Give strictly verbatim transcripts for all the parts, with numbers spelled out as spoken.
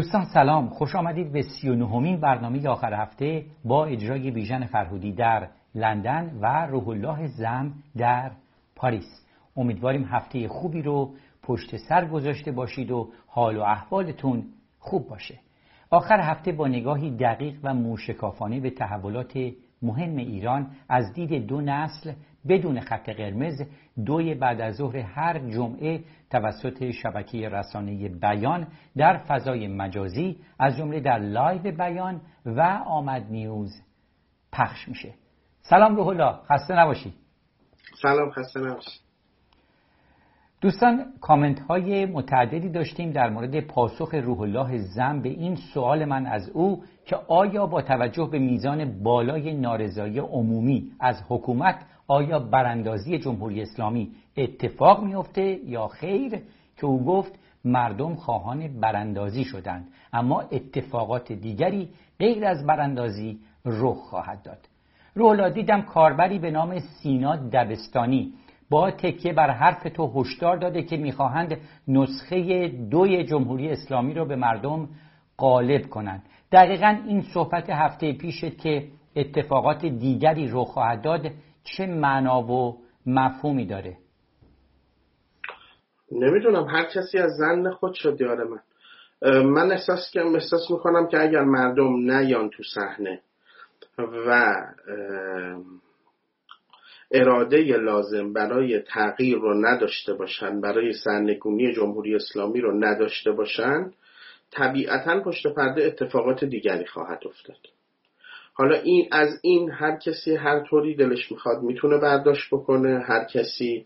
دوستان سلام، خوش آمدید به سی و نهمین برنامه آخر هفته با اجرای بیژن فرهودی در لندن و روح الله زم در پاریس. امیدواریم هفته خوبی رو پشت سر گذاشته باشید و حال و احوالتون خوب باشه. آخر هفته با نگاهی دقیق و موشکافانه به تحولات مهم ایران از دید دو نسل بدون خط قرمز، دوی بعد از ظهر هر جمعه توسط شبکه رسانه بیان در فضای مجازی از جمله در لایو بیان و آمد نیوز پخش میشه. سلام روح الله، خسته نباشی. سلام، خسته نباشی. دوستان کامنت های متعددی داشتیم در مورد پاسخ روح الله زم به این سوال من از او که آیا با توجه به میزان بالای نارضایی عمومی از حکومت آیا براندازی جمهوری اسلامی اتفاق میفته یا خیر، که او گفت مردم خواهان براندازی شدند اما اتفاقات دیگری غیر از براندازی رخ خواهد داد. روح الله، دیدم کاربری به نام سینا دبستانی با تکیه بر حرف تو هشدار داده که میخواهند نسخه دوی جمهوری اسلامی رو به مردم غالب کنند. دقیقاً این صحبت هفته پیشت که اتفاقات دیگری رخ خواهد داد چه معنا و مفهومی داره؟ نمیدونم، هر کسی از ظن خود شد یار من. من احساس کنم احساس میکنم که اگر مردم نیان تو صحنه و اراده لازم برای تغییر رو نداشته باشن، برای سرنگونی جمهوری اسلامی رو نداشته باشن، طبیعتاً پشت پرده اتفاقات دیگری خواهد افتاد. حالا این از این هر کسی هر طوری دلش میخواد میتونه برداشت بکنه، هر کسی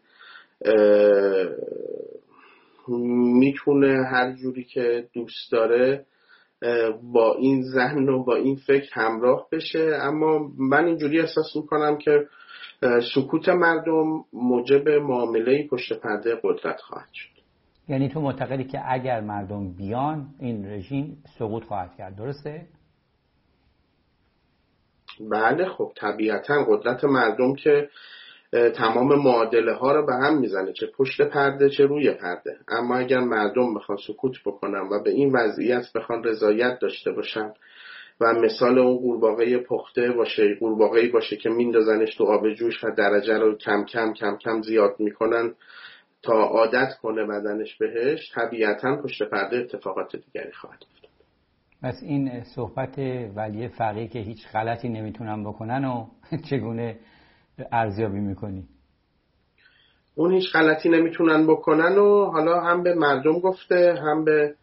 میتونه هر جوری که دوست داره با این ذهن و با این فکر همراه بشه، اما من اینجوری احساس میکنم که سکوت مردم موجب معامله پشت پرده قدرت خواهد شد. یعنی تو معتقدی که اگر مردم بیان این رژیم سقوط خواهد کرد، درسته؟ بله، خب طبیعتا قدرت مردم که تمام معادله ها رو به هم میزنه، چه پشت پرده چه روی پرده. اما اگر مردم بخوان سکوت بکنن و به این وضعیت بخوان رضایت داشته باشن و مثال اون قورباغه پخته باشه، قورباغه‌ای باشه که میندازنش تو آب جوش و درجه رو کم کم کم کم زیاد میکنن تا عادت کنه بدنش بهش، طبیعتا پشت پرده اتفاقات دیگری خواهد افتاد. پس این صحبت ولی فقیه که هیچ غلطی نمیتونن بکنن و چگونه ارزیابی میکنی؟ اون هیچ غلطی نمیتونن بکنن و حالا هم به مردم گفته هم به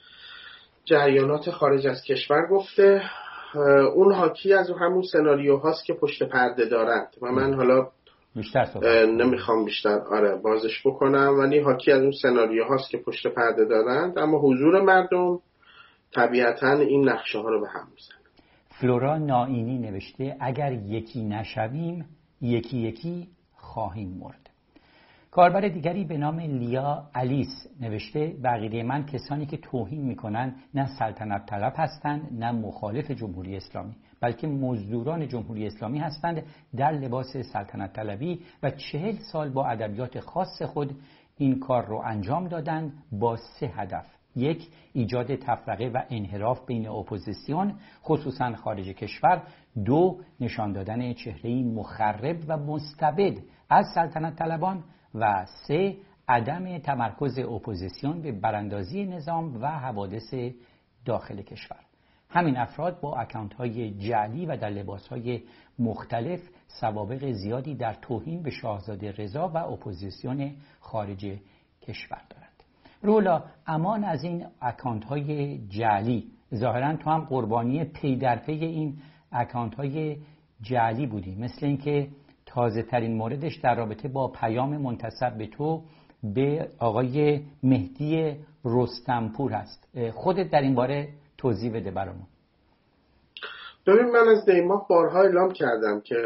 جریانات خارج از کشور گفته. اون حاکی از همون سناریو هاست که پشت پرده دارند و من حالا بیشتر نمیخوام بیشتر آره بازش بکنم، ولی حاکی از اون سناریو هاست که پشت پرده دارند، اما حضور مردم طبیعتا این نقشه ها رو به هم میزنه. فلورا نائینی نوشته اگر یکی نشویم یکی یکی خواهیم مرد. کاربر دیگری به نام لیا الیس نوشته به عقیده من کسانی که توهین میکنن نه سلطنت طلب هستند نه مخالف جمهوری اسلامی، بلکه مزدوران جمهوری اسلامی هستند در لباس سلطنت طلبی و چهل سال با ادبیات خاص خود این کار رو انجام دادن با سه هدف: یک، ایجاد تفرقه و انحراف بین اپوزیسیون خصوصا خارج کشور. دو، نشان دادن چهره‌ای مخرب و مستبد از سلطنت طلبان. و سه، عدم تمرکز اپوزیسیون به براندازی نظام و حوادث داخل کشور. همین افراد با اکانت‌های جعلی و در لباس‌های مختلف سوابق زیادی در توهین به شاهزاده رضا و اپوزیسیون خارج کشور دارند. رولا، امان از این اکانت‌های جعلی. ظاهراً تو هم قربانی پی در پی این اکانت‌های جعلی بودی، مثل اینکه تازه ترین موردش در رابطه با پیام منتسب به تو به آقای مهدی رستمپور هست. خودت در این باره توضیح بده برامون. ببین، من از دیماه بارها اعلام کردم که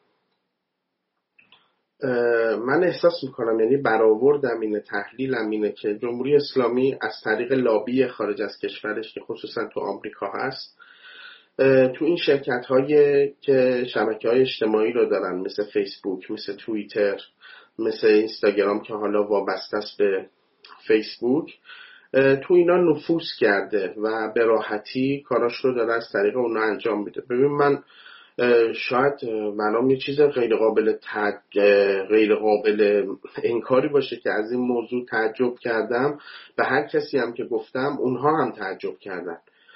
من احساس میکنم، یعنی برآوردم اینه، تحلیلم اینه که جمهوری اسلامی از طریق لابی خارج از کشورش که خصوصا تو آمریکا هست، تو این شرکت هایی که شبکه های اجتماعی رو دارن مثل فیسبوک، مثل توییتر، مثل اینستاگرام که حالا وابسته است به فیسبوک، تو اینا نفوذ کرده و به راحتی کاراش رو داره از طریق اونا انجام میده. ببین من شاید منم یه چیز غیر قابل تد... غیر قابل انکاری باشه که از این موضوع تعجب کردم، به هر کسی هم که گفتم اونها هم تعجب کردن.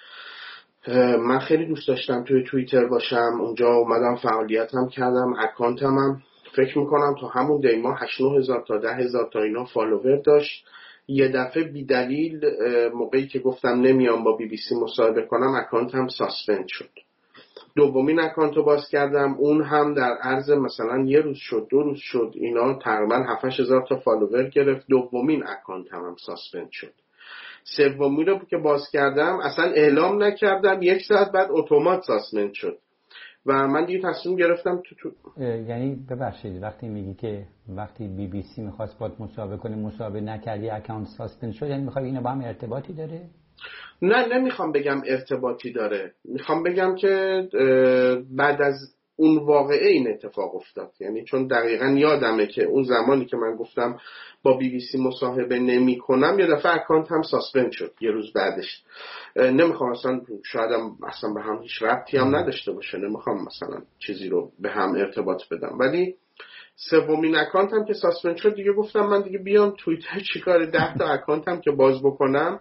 من خیلی دوست داشتم توی توییتر باشم، اونجا اومدم فعالیت هم کردم، اکانتم هم فکر میکنم تا همون دیما هشت نه هزار تا ده هزار تا اینا فالوور داشت. یه دفعه بی دلیل موقعی که گفتم نمیام با بی بی سی مصاحبه کنم اکانتم ساسپند شد. دومین اکانتو باز کردم، اون هم در عرض مثلا یه روز شد دو روز شد اینا تقریبا هفت هزار تا فالوور گرفت. دومین اکانت هم, هم ساسپند شد. سومی رو که باز کردم اصلا اعلام نکردم، یک ساعت بعد اتومات ساسپند شد و من دیگه تصمیم گرفتم تو, تو یعنی ببخشید وقتی میگی که وقتی بی بی سی میخواست باید مصاحبه کنی مصاحبه نکردی اکانت ساسپند شد، یعنی میخوای اینو با هم ارتباطی داره؟ نه نمیخوام بگم ارتباطی داره، میخوام بگم که بعد از اون واقعه این اتفاق افتاد. یعنی چون دقیقاً یادمه که اون زمانی که من گفتم با بی بی سی مصاحبه نمی کنم یه دفعه اکانت هم ساسپند شد یه روز بعدش. نمیخوام اصلا شاید هم اصلا به هم هیچ ربطی هم نداشته باشه، نمیخوام مثلا چیزی رو به هم ارتباط بدم، ولی سومین اکانت هم که ساسپند شد دیگه گفتم من دیگه بیام توییتر چیکار، ده تا اکانت هم که باز بکنم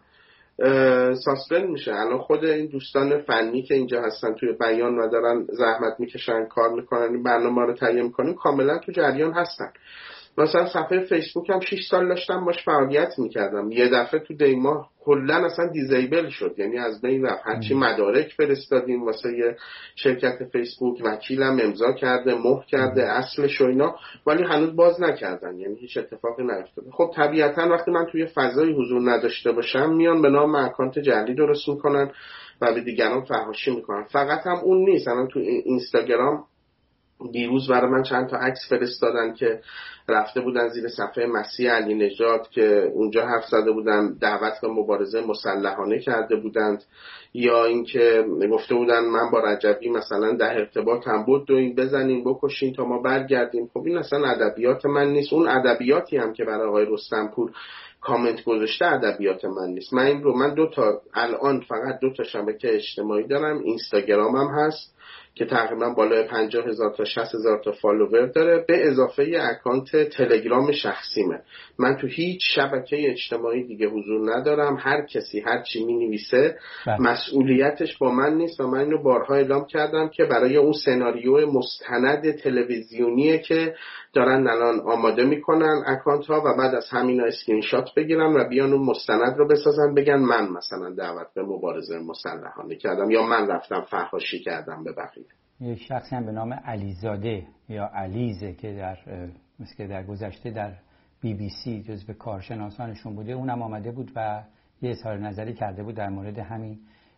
ساسپند میشه. الان خود این دوستان فنی که اینجا هستن توی بیان و دارن زحمت میکشن کار میکنن این برنامه رو تهیه میکنیم کاملا تو جریان هستن. مثلا صفحه فیسبوک هم شش سال داشتم باش فعالیت میکردم، یه دفعه تو دیما کلا اصلا دیزیبل شد، یعنی از بین رفت. هرچی مدارک فرستادیم واسه یه شرکت فیسبوک، وکیلم امضا کرده مهر کرده اصلش و اینا، ولی هنوز باز نکردن، یعنی هیچ اتفاقی نیفتاده. خب طبیعتا وقتی من توی فضای حضور نداشته باشم میان به نام اکانت جعلی درست میکنن و به دیگران فحاشی میکنن. فقط هم اون نیست، الان تو اینستاگرام دیروز برای من چند تا عکس فرستادن که رفته بودن زیر صفحه مسیح علی نژاد که اونجا حرف زده بودن، دعوت به مبارزه مسلحانه کرده بودند، یا اینکه گفته بودن من با رجبی مثلا در ارتباط هم بود و این بزنین بکشین تا ما برگردیم. خب این اصلا ادبیات من نیست. اون ادبیاتی هم که برای آقای رستمپور کامنت گذاشته ادبیات من نیست. من این رو من دو تا الان فقط دو تا شبکه اجتماعی دارم، اینستاگرامم هست که تقریبا بالای پنجاه هزار تا شصت هزار تا فالوور داره، به اضافه اکانت تلگرام شخصیمه. من تو هیچ شبکه اجتماعی دیگه حضور ندارم. هر کسی هر چی می‌نویسه مسئولیتش با من نیست و من اینو بارها اعلام کردم که برای اون سناریو مستند تلویزیونیه که دارن الان آماده میکنن اکانت ها و بعد از همینا اسکرین شات بگیرن و بیان اون مستند رو بسازن بگن من مثلا دعوت به مبارزه مسلحانه کردم یا من رفتم فحاشی کردم به بقیه. یک شخصی هم به نام علیزاده یا علیزه که در مثل که در گذشته در بی بی سی جزو کارشناسانشون بوده، اونم آمده بود و یه اظهار نظری کرده بود در مورد همین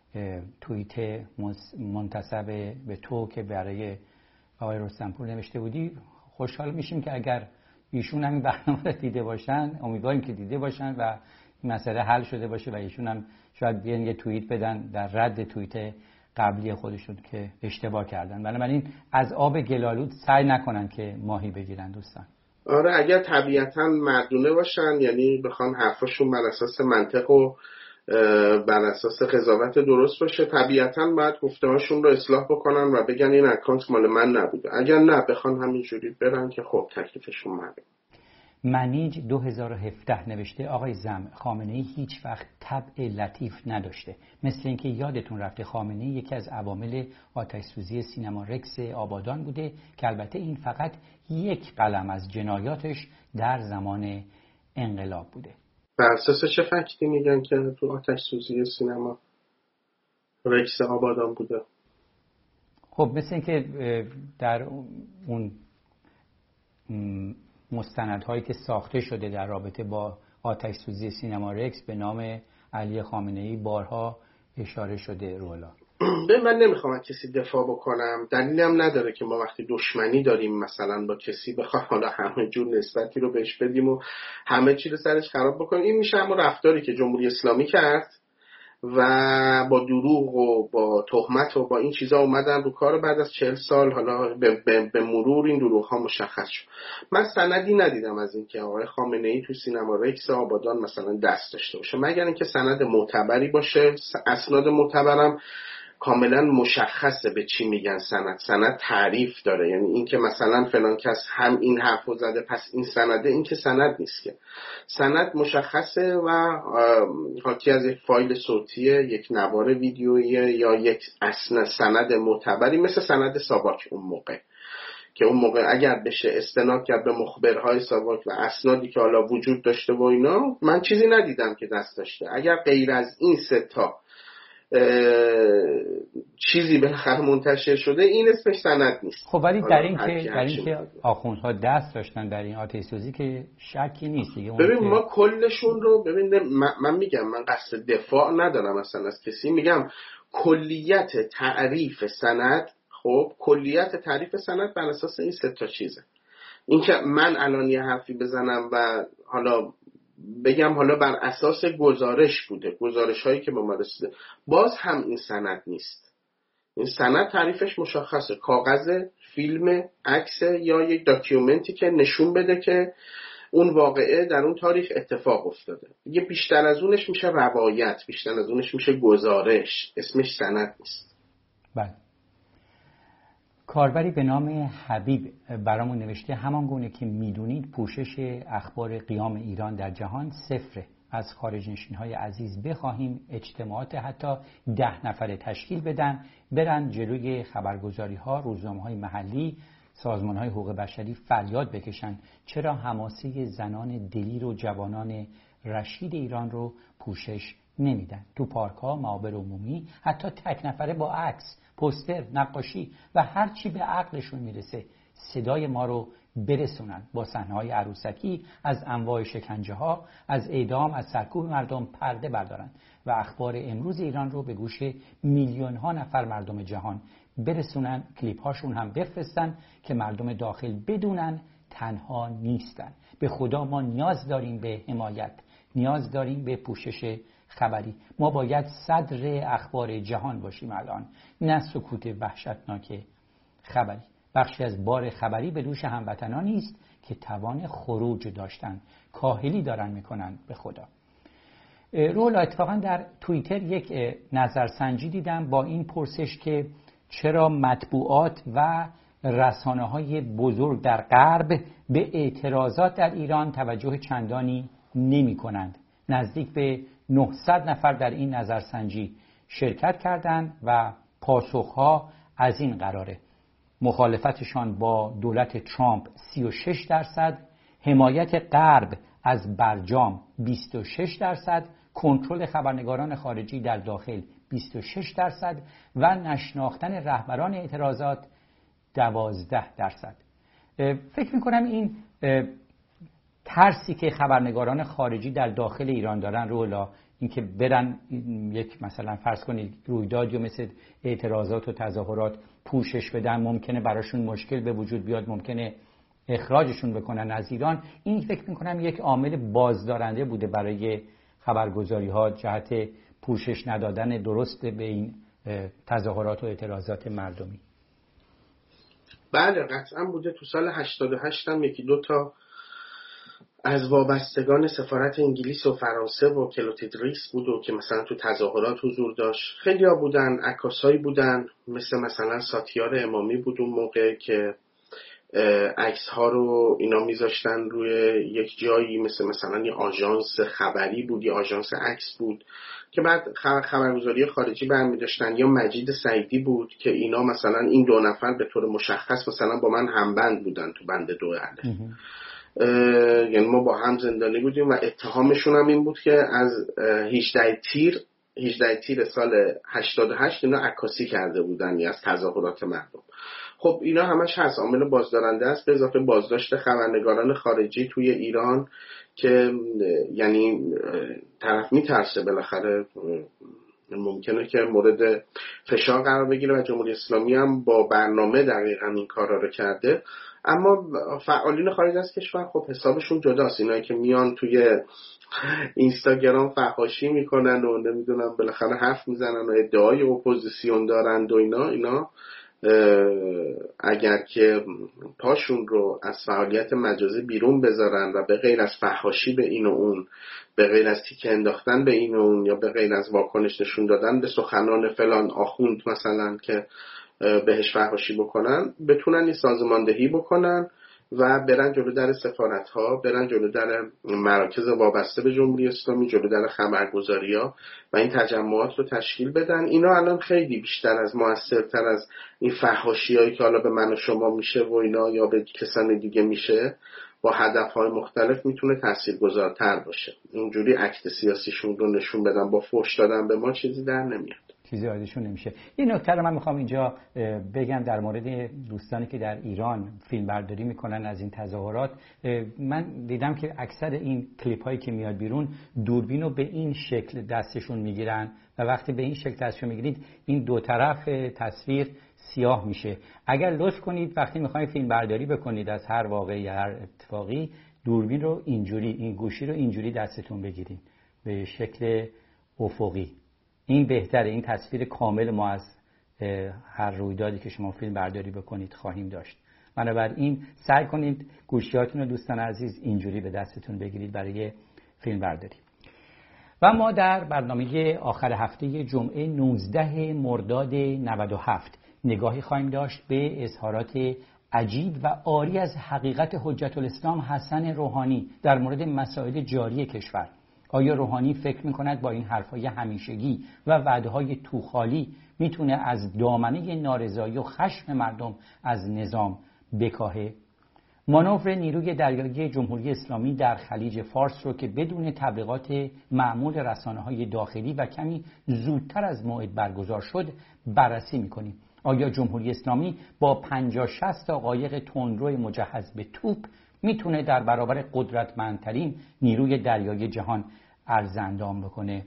توییت منتسب به تو که برای آقای رستمپور نوشته بودی. خوشحال میشیم که اگر ایشون همین برنامه رو دیده باشن، امیدواریم که دیده باشن و این مسئله حل شده باشه و ایشون هم شاید بیان یه توییت بدن در رد توییت قبلی خودشون که اشتباه کردن. بنابراین از آب گلالود سعی نکنن که ماهی بگیرن دوستان. آره اگر طبیعتاً مردونه باشن، یعنی بخوان حرفاشون بر اساس منطق و بر اساس قضاوت درست باشه، طبیعتاً باید گفته‌هاشون رو اصلاح بکنن و بگن این اکانت مال من نبوده. اگر نه بخوان همینجوری برن که خب تکلیفشون معلومه. منیج دو هزار و هفده نوشته آقای زم، خامنه‌ای هیچ وقت طبع لطیف نداشته، مثل اینکه یادتون رفته خامنه‌ای یکی از عوامل آتش‌سوزی سینما رکس آبادان بوده که البته این فقط یک قلم از جنایاتش در زمان انقلاب بوده. بر اساس چه فکتی میگن که تو آتش‌سوزی سینما رکس آبادان بوده؟ خب مثل اینکه در اون مستندهایی که ساخته شده در رابطه با آتش‌سوزی سینما رکس به نام علی خامنه‌ای بارها اشاره شده. رولا به من نمیخوام از کسی دفاع بکنم، دلیلی هم نداره که ما وقتی دشمنی داریم مثلا با کسی بخوایم حالا همه جور نسبتی رو بهش بدیم و همه چی رو سرش خراب بکنیم. این میشه اما رفتاری که جمهوری اسلامی کرد و با دروغ و با تهمت و با این چیزا اومدن رو کار. بعد از چهل سال حالا به, به, به مرور این دروغ ها مشخص شد. من سندی ندیدم از این که آقای خامنه ای تو سینما رکس آبادان مثلا دست داشته باشه، مگر اینکه سند معتبری باشه. اسناد معتبرم کاملا مشخصه به چی میگن سند. سند تعریف داره، یعنی این که مثلا فلان کس هم این حرفو زده پس این سنده، این که سند نیست. که سند مشخصه و حاکی از یک فایل صوتی، یک نوار ویدیویی یا یک اصل سند معتبری مثل سند ساواک اون موقع، که اون موقع اگر بشه استناد کرد به مخبرهای ساواک و اسنادی که حالا وجود داشته و اینا، من چیزی ندیدم که دست داشته. اگر غیر از این سه تا چیزی بالاخره منتشر شده، این اسمش سند نیست. خب ولی در این که در این که آخوندها دست داشتن در این آتش سوزی که شکی نیست دیگه. ببین که... ما کلشون رو ببین، من, من میگم من قصد دفاع ندارم اصلا از کسی، میگم کلیت تعریف سند. خب کلیت تعریف سند بر اساس این سه تا چیزه. این که من الان یه حرفی بزنم و حالا بگم حالا بر اساس گزارش بوده، گزارش هایی که به ما رسیده، باز هم این سند نیست. این سند تعریفش مشخصه، کاغذ، فیلم، عکس یا یک داکیومنتی که نشون بده که اون واقعه در اون تاریخ اتفاق افتاده. یه بیشتر از اونش میشه روایت، بیشتر از اونش میشه گزارش، اسمش سند نیست. بله. کاربری به نام حبیب برامون نوشته همان گونه که میدونید پوشش اخبار قیام ایران در جهان صفره. از خارج نشین‌های عزیز بخواهیم اجتماعات حتی ده نفره تشکیل بدن، برن جلوی خبرگزاری‌ها، روزنامه‌های محلی، سازمان‌های حقوق بشری فریاد بکشن چرا حماسه زنان دلیر و جوانان رشید ایران رو پوشش نمیدن. تو پارک‌ها، معابر عمومی، حتی تک نفره با عکس، پوستر، نقاشی و هر چی به عقلشون میرسه صدای ما رو برسونن. با صحنه‌های عروسکی از انواع شکنجه‌ها، از اعدام، از سرکوب مردم پرده بردارن و اخبار امروز ایران رو به گوش میلیون‌ها نفر مردم جهان برسونن. کلیپ‌هاشون هم بفرستن که مردم داخل بدونن تنها نیستن. به خدا ما نیاز داریم به حمایت، نیاز داریم به پوشش خبری. ما باید صدر اخبار جهان باشیم الان، نه سکوت وحشتناک خبری. بخشی از بار خبری به دوش هموطنانی است که توان خروج داشتن، کاهلی دارن میکنن به خدا. رولا اتفاقا در توییتر یک نظرسنجی دیدم با این پرسش که چرا مطبوعات و رسانه‌های بزرگ در غرب به اعتراضات در ایران توجه چندانی نمی‌کنند. نزدیک به نهصد نفر در این نظرسنجی شرکت کردند و پاسخها از این قراره: مخالفتشان با دولت ترامپ سی و شش درصد، حمایت غرب از برجام بیست و شش درصد، کنترل خبرنگاران خارجی در داخل بیست و شش درصد و نشناختن رهبران اعتراضات دوازده درصد. فکر میکنم این ترسی که خبرنگاران خارجی در داخل ایران دارن رولا، اینکه برن یک مثلا فرض کنید رویدادی مثل اعتراضات و تظاهرات پوشش بدن، ممکنه براشون مشکل به وجود بیاد، ممکنه اخراجشون بکنن از ایران. این فکر میکنم یک عامل بازدارنده بوده برای خبرگزاری ها جهت پوشش ندادن درست به این تظاهرات و اعتراضات مردمی. بله قطعا بوده. تو سال هشتاد و هشت هم یکی دو تا از وابستگان سفارت انگلیس و فرانسه و کلوتیدریس بود و که مثلا تو تظاهرات حضور داشت. خیلی ها بودن، عکاسایی بودن، مثل مثلا ساتیار امامی بود اون موقع که عکس ها رو اینا میذاشتن روی یک جایی، مثل مثلا یه آژانس خبری بود، یه آژانس عکس بود که بعد خبرگزاری خارجی برمی داشتن. یا مجید سعیدی بود که اینا مثلا این دو نفر به طور مشخص مثلا با من همبند بودن تو بند دو اهل، یعنی ما با هم زندانی بودیم و اتهامشون هم این بود که از هجده تیر هجده تیر سال هشتاد و هشت اینا عکاسی کرده بودن یا از تظاهرات مردم. خب اینا همش هست، عامل بازدارنده است، به اضافه بازداشت خبرنگاران خارجی توی ایران که یعنی طرف میترسه بالاخره ممکنه که مورد فشار قرار بگیره و جمهوری اسلامی هم با برنامه دقیقاً این کارا رو کرده. اما فعالین خارج از کشور خب حسابشون جداست. اینایی که میان توی اینستاگرام فحاشی میکنن و نمیدونم بالاخره حرف میزنن و ادعای اپوزیسیون دارند و اینا اینا اگر که پاشون رو از فعالیت مجازی بیرون بذارن و به غیر از فحاشی به این و اون، به غیر از تیکه انداختن به این و اون، یا به غیر از واکنش نشون دادن به سخنان فلان آخوند مثلا که بهش فحاشی بکنن، بتونن این سازماندهی بکنن و برن جلو در سفارت ها، برن جلو در مراکز وابسته به جمهوری اسلامی، جلو در خبرگزاری ها و این تجمعات رو تشکیل بدن. اینا الان خیلی بیشتر از موثرتر از این فحاشی هایی که حالا به من و شما میشه و اینا یا به کسان دیگه میشه با هدف های مختلف میتونه تاثیرگذارتر باشه. اینجوری اکت سیاسیشون رو نشون بدن با فحش دادن به ما چیزی در نمیاد، چیزی عادیشون نمیشه. یه نکته رو من میخوام اینجا بگم در مورد دوستانی که در ایران فیلم برداری میکنن از این تظاهرات. من دیدم که اکثر این کلیپ هایی که میاد بیرون دوربین رو به این شکل دستشون میگیرن و وقتی به این شکل دستشون میگیرید این دو طرف تصویر سیاه میشه. اگر لطف کنید وقتی میخواید فیلم برداری بکنید از هر واقعی یا هر اتفاقی، دوربین رو اینجوری، این گوشی رو اینجوری دستتون بگیرید به شکل افقی. این بهتره، این تصویر کامل ما از هر رویدادی که شما فیلم برداری بکنید خواهیم داشت. بنابراین سعی کنید گوشیاتون رو دوستان عزیز اینجوری به دستتون بگیرید برای فیلم برداری. و ما در برنامه آخر هفته جمعه نوزده مرداد نود و هفت نگاهی خواهیم داشت به اظهارات عجیب و عاری از حقیقت حجت الاسلام حسن روحانی در مورد مسائل جاری کشور. آیا روحانی فکر می‌کند با این حرف‌های همیشگی و وعده‌های توخالی میتونه از دامنه نارضایی و خشم مردم از نظام بکاهه؟ مانور نیروی دریایی جمهوری اسلامی در خلیج فارس رو که بدون تبلیغات معمول رسانه‌های داخلی و کمی زودتر از موعد برگزار شد بررسی می‌کنیم. آیا جمهوری اسلامی با پنجاه شصت تا قایق تندرو مجهز به توپ میتونه در برابر قدرتمندترین نیروی دریایی جهان عرض اندام بکنه؟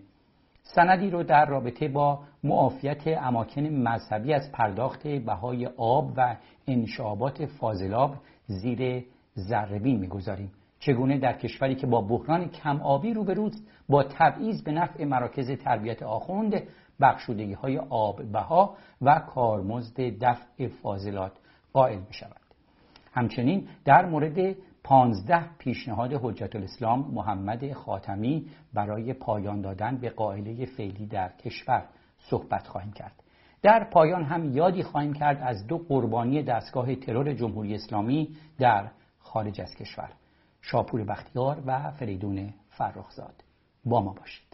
سندی رو در رابطه با معافیت اماکن مذهبی از پرداخت بهای آب و انشابات فاضلاب زیر ذره‌بین میگذاریم. چگونه در کشوری که با بحران کم آبی روبروست با تبعیض به نفع مراکز تربیت آخوند، بخشودگی های آب بها و کارمزد دفع فاضلات قائل می شود. همچنین در مورد پانزده پیشنهاد حجت الاسلام محمد خاتمی برای پایان دادن به قائله فعلی در کشور صحبت خواهیم کرد. در پایان هم یادی خواهیم کرد از دو قربانی دستگاه ترور جمهوری اسلامی در خارج از کشور، شاپور بختیار و فریدون فرخزاد. با ما باشید.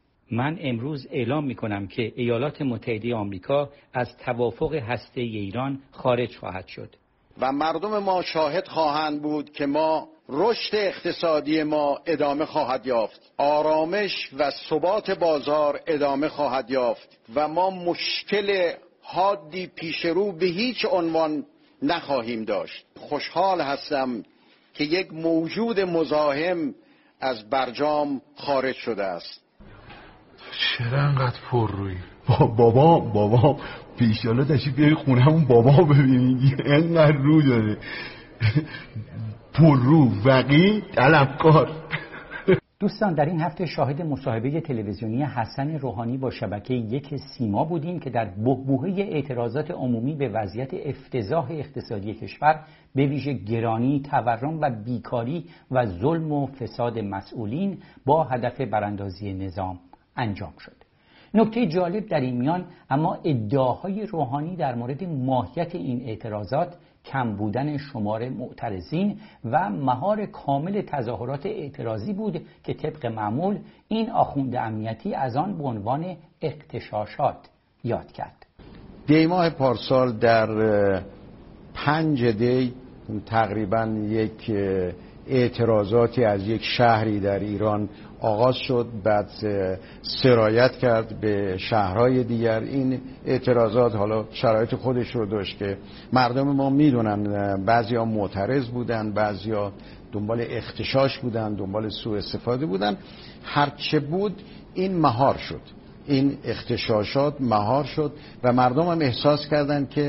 من امروز اعلام می کنم که ایالات متحده آمریکا از توافق هسته‌ای ایران خارج خواهد شد و مردم ما شاهد خواهند بود که ما رشد اقتصادی ما ادامه خواهد یافت، آرامش و ثبات بازار ادامه خواهد یافت و ما مشکل حادی پیش رو به هیچ عنوان نخواهیم داشت. خوشحال هستم که یک موجود مزاحم از برجام خارج شده است. چرا انقدر پر روی؟ با بابا بابا پیشالا تشریف بیاری خونه‌مون بابا ببینید اینقدر رو داره. پر رو، وقی، طلبکار. دوستان در این هفته شاهد مصاحبه تلویزیونی حسن روحانی با شبکه یک سیما بودیم که در بحبوحه اعتراضات عمومی به وضعیت افتضاح اقتصادی کشور به ویژه گرانی، تورم و بیکاری و ظلم و فساد مسئولین با هدف براندازی نظام انجام شد. نکته جالب در این میان اما ادعاهای روحانی در مورد ماهیت این اعتراضات، کم بودن شمار معترضین و مهار کامل تظاهرات اعتراضی بود که طبق معمول این آخوند امنیتی از آن به عنوان اغتشاشات یاد کرد. دی ماه پارسال در پنج دی تقریبا یک اعتراضاتی از یک شهری در ایران آغاز شد، بعد سرایت کرد به شهرهای دیگر. این اعتراضات حالا شرایط خودش رو داشت که مردم ما میدونن بعضیا معترض بودن، بعضیا دنبال اغتشاش بودن، دنبال سوء استفاده بودن. هرچه بود این مهار شد، این اغتشاشات مهار شد و مردم هم احساس کردن که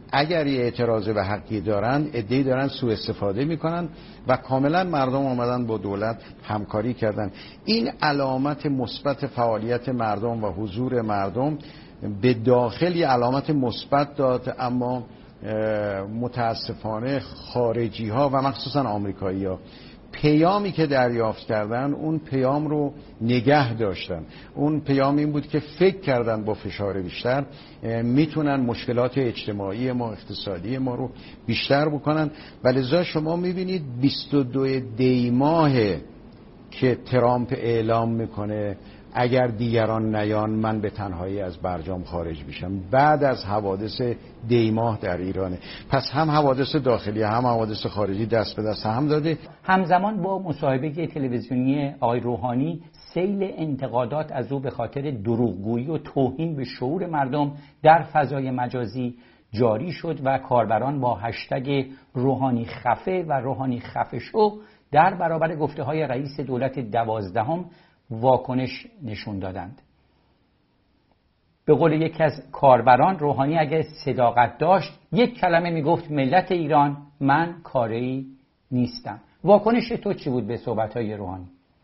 اگر یه اعتراض به حقی دارن، عده‌ای دارن سوء استفاده میکنن و کاملا مردم اومدن با دولت همکاری کردن. این علامت مثبت فعالیت مردم و حضور مردم به داخل یه علامت مثبت داد، اما متاسفانه خارجی ها و مخصوصا آمریکایی ها پیامی که دریافت کردن اون پیام رو نگه داشتن. اون پیام این بود که فکر کردن با فشار بیشتر میتونن مشکلات اجتماعی ما، اقتصادی ما رو بیشتر بکنن. و لذا شما میبینید بیست و دو دی ماه که ترامپ اعلام میکنه اگر دیگران نیان من به تنهایی از برجام خارج میشم، بعد از حوادث دیماه در ایرانه. پس هم حوادث داخلی هم حوادث خارجی دست به دست هم داده. همزمان با مصاحبه تلویزیونی آقای روحانی سیل انتقادات از او به خاطر دروغگویی و توهین به شعور مردم در فضای مجازی جاری شد و کاربران با هشتگ روحانی خفه و روحانی خفه شو در برابر گفته‌های رئیس دولت دوازدهم واکنش نشون دادند. به قول یکی از کاربران، روحانی اگر صداقت داشت یک کلمه میگفت ملت ایران من کاری نیستم. واکنش تو چی بود به صحبت‌های روحانی؟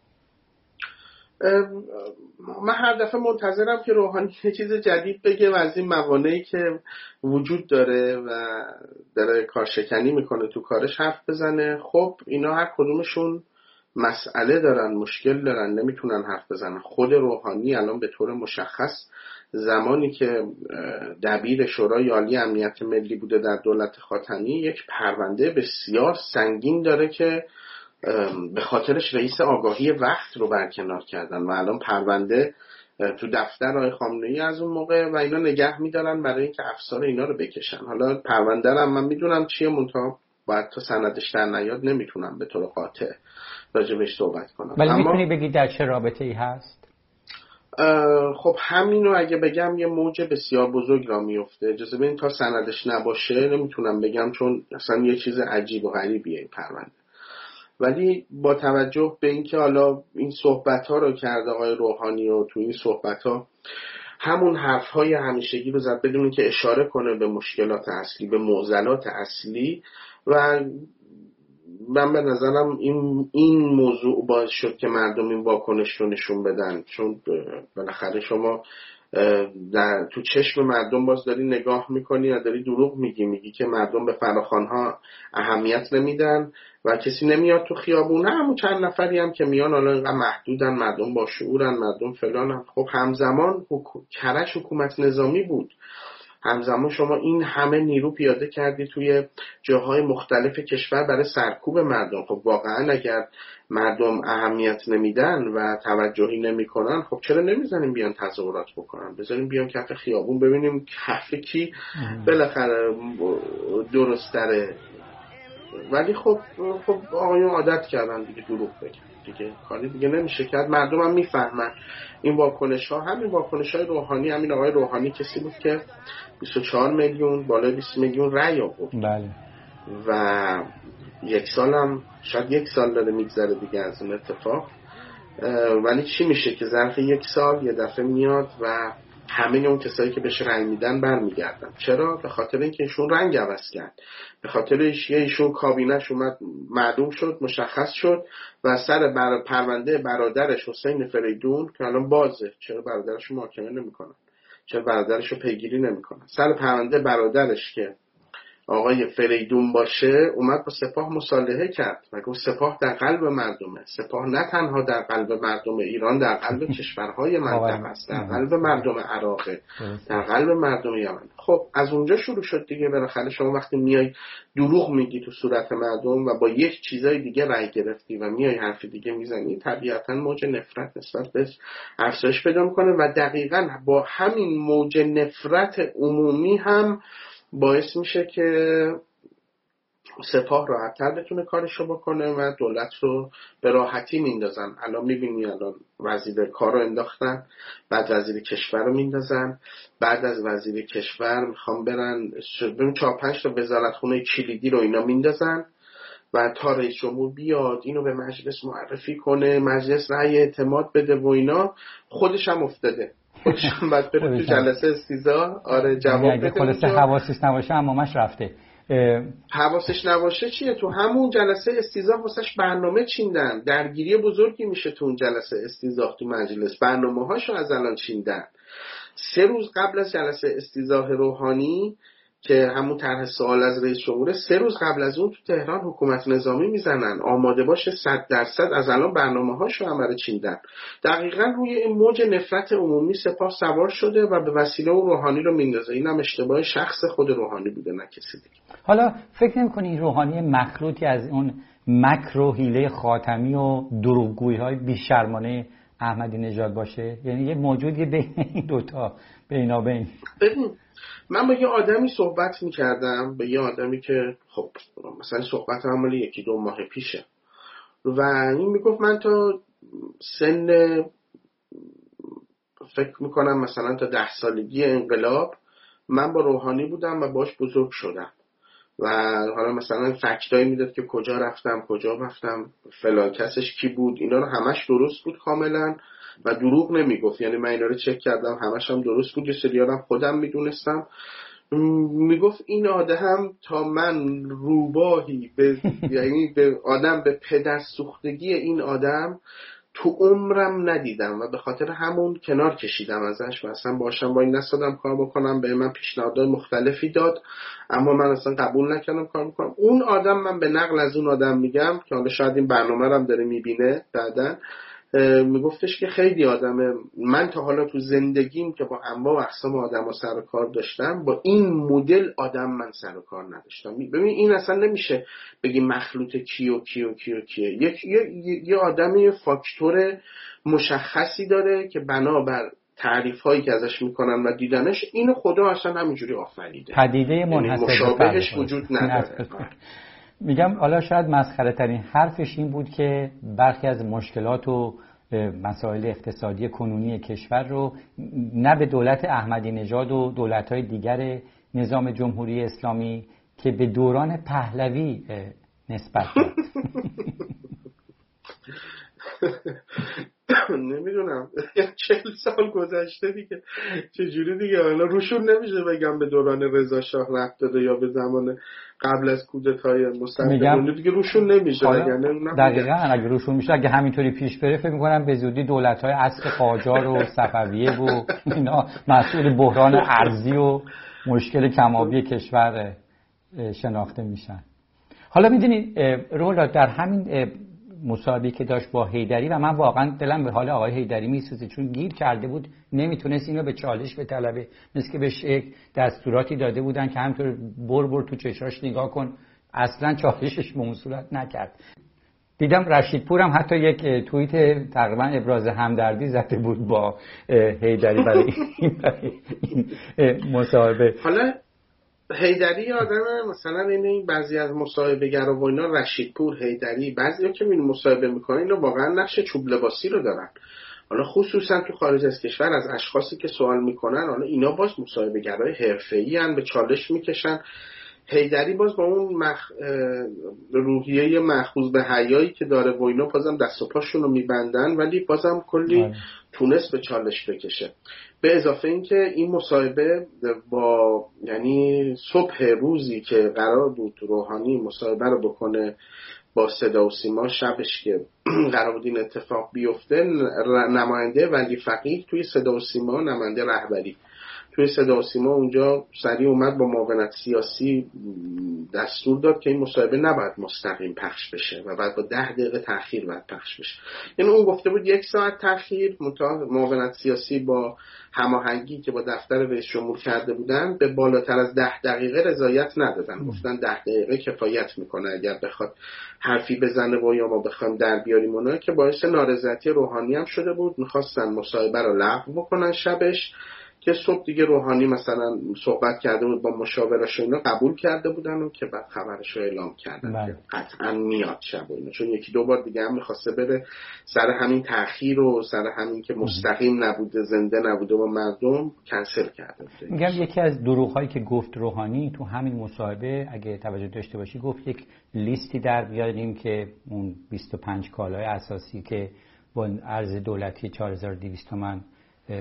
من هر دفعه منتظرم که روحانی یه چیز جدید بگه و از این موانعی که وجود داره و داره کارشکنی میکنه تو کارش حرف بزنه. خب اینا هر کدومشون مسئله دارن، مشکل دارن، نمیتونن حرف بزنن. خود روحانی الان به طور مشخص زمانی که دبیر شورای عالی امنیت ملی بوده در دولت خاتمی یک پرونده بسیار سنگین داره که به خاطرش رئیس آگاهی وقت رو برکنار کردن و الان پرونده تو دفتر آقای خامنه‌ای از اون موقع و اینا نگه میدارن برای اینکه افسار اینا رو بکشن. حالا پرونده رو من میدونم چیه، منتها باید تا سندش در نیاد نمیتونم به طور قاطع راجبش صحبت کنم. ولی میتونی بگی در چه رابطه ای هست؟ خب همینو اگه بگم یه موج بسیار بزرگ را میفته. اجازه بدین تا سندش نباشه نمیتونم بگم، چون اصلا یه چیز عجیب و غریبیه این پرونده. ولی با توجه به اینکه حالا این صحبت ها رو کرده آقای روحانی و تو این صحبت ها همون حرف های همیشگی رو زد بدون که اشاره کنه به مشکلات اصلی، به معضلات اصلی، و من به نظرم این این موضوع باعث شد که مردم این واکنش رو نشون بدن. چون بالاخره شما در تو چشم مردم باز داری نگاه میکنی و داری دروغ میگی، میگی که مردم به فراخوان‌ها اهمیت نمیدن و کسی نمیاد تو خیابون. همون چند نفری هم که میان حالا اینقدر محدودن، مردم با شعورن، مردم فلانن. خب همزمان حکو... کرش حکومت نظامی بود. همزمان شما این همه نیرو پیاده کردی توی جاهای مختلف کشور برای سرکوب مردم. خب واقعا اگر مردم اهمیت نمیدن و توجهی نمیکنن، خب چرا نمیزنیم بیان تظاهرات بکنن؟ بذاریم بیان کف خیابون ببینیم کف کی بالاخره درست تره. ولی خب خب آقایون عادت کردن دیگه دروغ بگن، دیگه کاری دیگه نمیشه کرد. مردم هم میفهمن این واکنش ها. همین واکنش های روحانی، همین آقای روحانی کسی بود که بیست و چهار میلیون بالای بیست میلیون رأی آورد. بله. و یک سال هم شاید یک سال داره میگذره دیگه از این اتفاق. ولی چی میشه که ظرف یک سال یه دفعه میاد و همه اون کسایی که بهش رنگ میدن برمیگردن. چرا؟ به خاطر اینکه ایشون رنگ عوض کرد، به خاطر اینکه ایشون کابینش اومد معلوم شد، مشخص شد و سر بر پرونده برادرش حسین فریدون که الان بازه، چرا برادرش رو محاکمه نمیکنن؟ چرا برادرش رو پیگیری نمیکنن؟ سر پرونده برادرش که آقای فریدون باشه اومد با سپاه مصالحه کرد و گفت سپاه در قلب مردمه. سپاه نه تنها در قلب مردم ایران، در قلب کشورهای منطقه است، در قلب مردم عراق، در قلب مردم یمن. خب از اونجا شروع شد دیگه. بالاخره شما وقتی میای دروغ میگی تو صورت مردم و با یک چیزای دیگه رأی گرفتی و میای حرف دیگه میزنی، طبیعتا موج نفرت نسبت بهش افزایش پیدا میکنه و دقیقاً با همین موج نفرت عمومی هم باعث میشه که سپاه راحت‌تر بتونه کارشو بکنه و دولت رو به راحتی میندازن. الان میبینی الان وزیر کار رو انداختن، بعد وزیر کشور رو میندازن، بعد از وزیر کشور میخوام برن ببین چهار پنج تا وزارتخونه کلیدی رو اینا میندازن و تا رئیس جمهور بیاد اینو به مجلس معرفی کنه، مجلس رأی اعتماد بده و اینا. خودش هم افتاده خودشم باید بره تو جلسه استیضاح. آره جواب بده. خلاصه حواسش نباشه امامش رفته. حواسش نباشه چیه؟ تو همون جلسه استیضاح واسش برنامه چیندن، درگیری بزرگی میشه تو اون جلسه استیضاح تو مجلس، برنامه هاشو از الان چیندن. سه روز قبل از جلسه استیضاح روحانی که همون طرح سوال از رئیس جمهور، سه روز قبل از اون تو تهران حکومت نظامی میزنن آماده باشه صد درصد، از الان برنامه هاشو عمل چیندن. دقیقاً روی این موج نفرت عمومی سپاه سوار شده و به وسیله اون روحانی رو میندازه. اینم اشتباه شخص خود روحانی بوده، نه کسی دیگه. حالا فکر نمی‌کنی روحانی مخلوطی از اون مکر و حیله خاتمی و دروغگویی‌های بی‌شرمانه احمدی نژاد باشه؟ یعنی یه موجودی بین این دوتا بینابین. ببین من با یه آدمی صحبت میکردم، با یه آدمی که خب مثلا صحبت هم مالی یکی دو ماه پیشه و این میگفت من تا سن فکر میکنم مثلا تا ده سالگی انقلاب من با روحانی بودم و باش بزرگ شدم و حالا مثلا فکتایی میداد که کجا رفتم کجا رفتم فلان کسش کی بود، اینا رو همش درست بود کاملا و دروغ نمیگفت. یعنی من اینا رو چک کردم همش هم درست بود، یه سریارم خودم میدونستم. میگفت این آدم تا من روباهی به یعنی به آدم به پدر سوختگی این آدم تو عمرم ندیدم و به خاطر همون کنار کشیدم ازش و اصلا باشم با این نستادم کار بکنم. به من پیشنهادات مختلفی داد اما من اصلا قبول نکردم کار بکنم. اون آدم، من به نقل از اون آدم میگم که حالا شاید این برنامه رو هم داره میبینه بعدن، میگفتش که خیلی آدمه، من تا حالا تو زندگیم که با انواع و اقسام آدم ها سر و کار داشتم با این مدل آدم من سر و کار نداشتم. ببین این اصلا نمیشه بگی مخلوط کیو کیو کیو کیه. یک یه, یه آدمی فاکتور مشخصی داره که بنابر تعریف هایی که ازش میکنن و دیدنش اینو خدا اصلا همینجوری آفریده، پدیده منحصر به مشابهش وجود نداره. میگم حالا شاید مسخره ترین حرفش این بود که برخی از مشکلات و مسائل اقتصادی کنونی کشور رو نه به دولت احمدی نژاد و دولت‌های دیگر نظام جمهوری اسلامی که به دوران پهلوی نسبت داد. نمیدونم چهل سال گذشته دیگه چجوری دیگه حالا روشون نمیشه بگم به دوران رضا شاه رفت داده یا به زمان قبل از کودتای مستقل دیگه روشون نمیشه. دقیقاً اگه روشون میشه اگه همینطوری پیش بره فکر میکنم به زودی دولت‌های عصر قاجار و صفویه و اینا مسئول بحران ارضی و مشکل کم‌آبی کشور شناخته میشن. حالا میدونید رولا در همین مصاحبه‌ای که داشت با حیدری و من واقعا دلم به حال آقای حیدری میسوزه چون گیر کرده بود، نمیتونست اینو به چالش بطلبه، مثل که بهش یک دستوراتی داده بودن که همینطور بر بر تو چشاش نگاه کن، اصلا چالشش به اون صورت نکرد. دیدم رشیدپور هم حتی یک توییت تقریبا ابراز همدردی زده بود با حیدری برای این مصاحبه. حالا حیدری آدم مثلا این بعضی از مصاحبه‌گرا و اینا رشیدپور حیدری بعضیا که این مصاحبه میکنن اینا واقعا نقش چوب لباسی رو دارن. حالا خصوصا تو خارج از کشور از اشخاصی که سوال میکنن حالا اینا باز مصاحبه‌گرای حرفه‌ای ان، به چالش میکشن. حیدری باز با اون مخ... روحیه مأخوذ به حیایی که داره و اینا بازم دست و پاشون رو میبندن ولی بازم کلی تونست به چالش بکشه. به اضافه اینکه این مصاحبه با یعنی صبح روزی که قرار بود روحانی مصاحبه رو بکنه با صدا و سیما، شبش که قرار بود این اتفاق بیفته، نماینده ولی فقیه توی صدا و سیما، نماینده رهبری توی صدا و سیما اونجا سریع اومد با معاونت سیاسی دستور داد که این مصاحبه نباید مستقیم پخش بشه و بعد با ده دقیقه تأخیر باید پخش بشه. یعنی اون گفته بود یک ساعت تأخیر، معاونت سیاسی با هماهنگی که با دفتر رئیس جمهور کرده بودن به بالاتر از ده دقیقه رضایت ندادن، گفتن ده دقیقه کفایت میکنه اگر بخواد حرفی بزنه و یا ما بخوایم در بیاریم اونها، که باعث نارضایتی روحانی هم شده بود. میخواستن مصاحبه رو لغو بکنن شبش که صبح دیگه روحانی مثلا صحبت کرده بود با مشاورش اینا قبول کرده بودن و که بعد خبرش رو اعلام کردن بله. که قطعا میاد شب و اینا، چون یکی دو بار دیگه هم میخواسته بره سر همین تأخیر و سر همین که مستقیم نبوده زنده نبوده و مردم کنسل کرده بوده. میگم یکی از دروغ‌هایی که گفت روحانی تو همین مصاحبه اگه توجه داشته باشی گفت یک لیستی در بیاریم که اون بیست و پنج کالای اساسی که با ارز دولتی چهار هزار و دویست تومان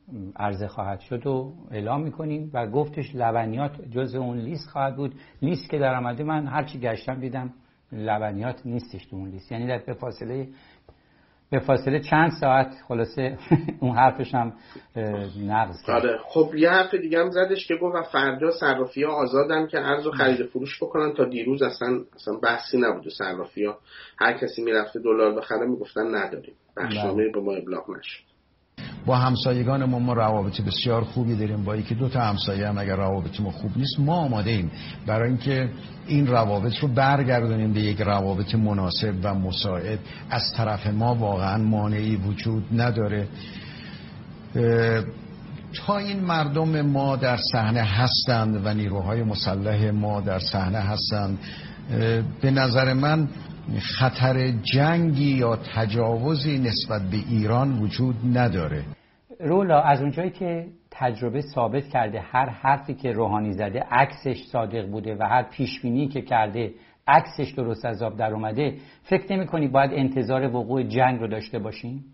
عرضه خواهد شد و اعلام میکنیم و گفتش لبنیات جز اون لیست خواهد بود. لیست که در آمده من هرچی گشتم دیدم لبنیات نیستش تو اون لیست، یعنی در به فاصله به فاصله چند ساعت خلاصه اون حرفش هم نقض کرد. آره خب یه حرف دیگه هم زدش که گفت فردا صرافی‌ها آزادن که ارز و خرید فروش بکنن. تا دیروز اصلا اصلا بحثی نبوده، صرافی‌ها هر کسی میرفته دلار بخره میگفتن نداریم، بخشنامه به ما ابلاغ نشد. با همسایگان ما ما روابط بسیار خوبی داریم، با یکی دو تا همسایه هم اگر روابط ما خوب نیست ما آماده ایم برای اینکه این روابط رو برگردونیم به یک روابط مناسب و مساعد. از طرف ما واقعا مانعی وجود نداره. تا این مردم ما در صحنه هستند و نیروهای مسلح ما در صحنه هستند، به نظر من خطر جنگی یا تجاوزی نسبت به ایران وجود نداره. رولا از اونجایی که تجربه ثابت کرده هر حرفی که روحانی زده عکسش صادق بوده و هر پیشبینی که کرده عکسش درست از آب در اومده، فکر نمی کنی باید انتظار وقوع جنگ رو داشته باشیم؟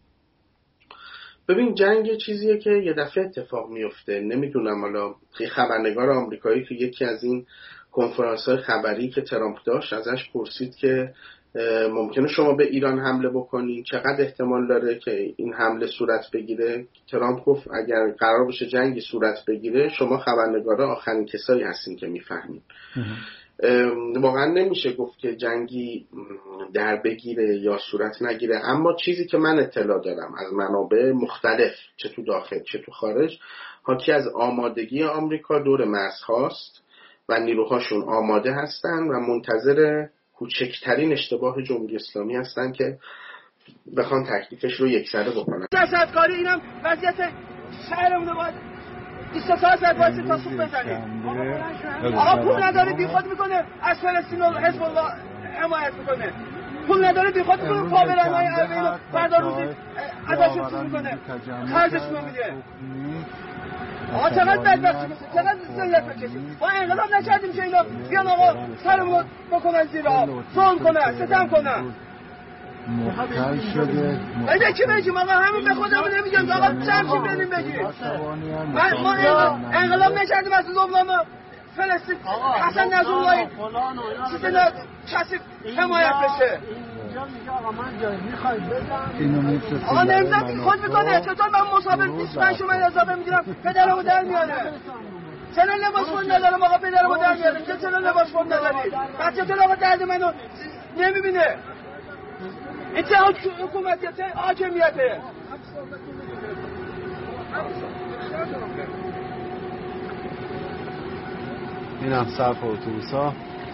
ببین جنگ یه چیزیه که یه دفعه اتفاق میفته. نمیدونم حالا خبرنگار آمریکایی که یکی از این کنفرانس‌های خبری که ترامپ داشت ازش پرسید که ممکنه شما به ایران حمله بکنین، چقدر احتمال داره که این حمله صورت بگیره؟ ترامپ گفت اگر قرار باشه جنگی صورت بگیره شما خبرنگارا آخرین کسایی هستین که میفهمین. واقعا نمیشه گفت که جنگی در بگیره یا صورت نگیره، اما چیزی که من اطلاع دارم از منابع مختلف چه تو داخل چه تو خارج حاکی از آمادگی آمریکا دور مرزهاست و نیروهاشون آماده هستن و منتظر کوچکترین اشتباه جمهوری اسلامی هستن که بخوان تکلیفش رو یکسره بکنن. جسد کاری اینم وضعیت شهرمون باید بیست و چهار ساعت واسه تا صبح بزنیم. آقا پول نداره بیخود میکنه از فلسطین و حزب الله حمایت میکنه، پول نداره بیخود میکنه پاورانهای عربی رو فردا روزی ازشون چیز میکنه خرجشون رو میده. آقا چقدر بدبختی میشه، چقدر ذلت بکشیم. ما انقلاب نکردیم که اینا بیان آقا سرمون بکنن زیر آب، ظلم کنن، ستم کنن. مختل شده بده کی بگیم آقا همین به خودمون نمیگیم آقا چمچی بریم بگیم. ما انقلاب نکردیم از ظلم فلسطین حسن نصرالله چیزا کسی حمایت بشه. آقا من جای میخوای بزن اینو میفرسته. آقا نمیزن خود میکنه. چطور من مسابقه بیست و پنج تومن اضافه میگیرم پدرمو در میاره؟ چرا لباس خون ندارم آقا پدرمو در میاره؟ که چرا لباس خون نداری؟ بچه چرا آقا درد منو نمیبینه؟ این چه حکومتیه چه حاکمیته؟ این هم صرف اتوبوس ها.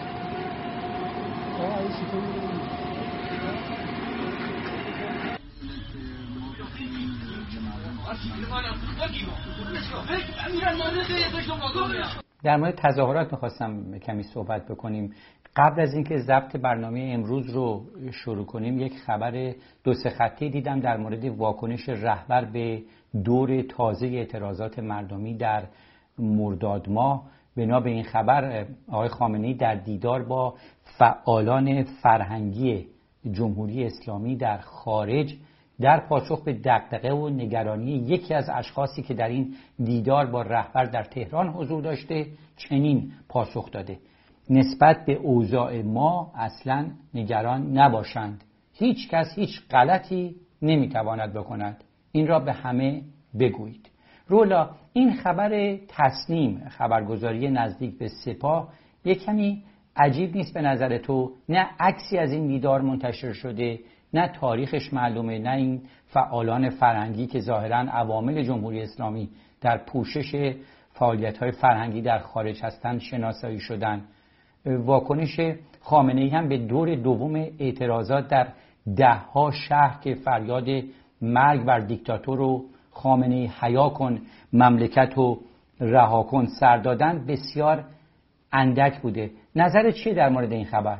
در مورد تظاهرات میخواستم کمی صحبت بکنیم. قبل از اینکه ضبط برنامه امروز رو شروع کنیم یک خبر دو سه خطی دیدم در مورد واکنش رهبر به دور تازه اعتراضات مردمی در مرداد ماه. بنا به این خبر آقای خامنه‌ای در دیدار با فعالان فرهنگی جمهوری اسلامی در خارج در پاسخ به دغدغه و نگرانی یکی از اشخاصی که در این دیدار با رهبر در تهران حضور داشته چنین پاسخ داده: نسبت به اوضاع ما اصلا نگران نباشند، هیچ کس هیچ غلطی نمیتواند بکند، این را به همه بگویید. رولا این خبر تسلیم خبرگزاری نزدیک به سپاه یک کمی عجیب نیست به نظر تو؟ نه عکسی از این دیدار منتشر شده، نه تاریخش معلومه، نه این فعالان فرهنگی که ظاهراً عوامل جمهوری اسلامی در پوشش فعالیت‌های فرهنگی در خارج هستند شناسایی شدن. واکنش خامنه‌ای هم به دور دوم اعتراضات در ده‌ها شهر که فریاد مرگ بر دیکتاتور و خامنه‌ای حیا کن، مملکت رو رها کن سر دادن بسیار اندک بوده. نظرت چیه در مورد این خبر؟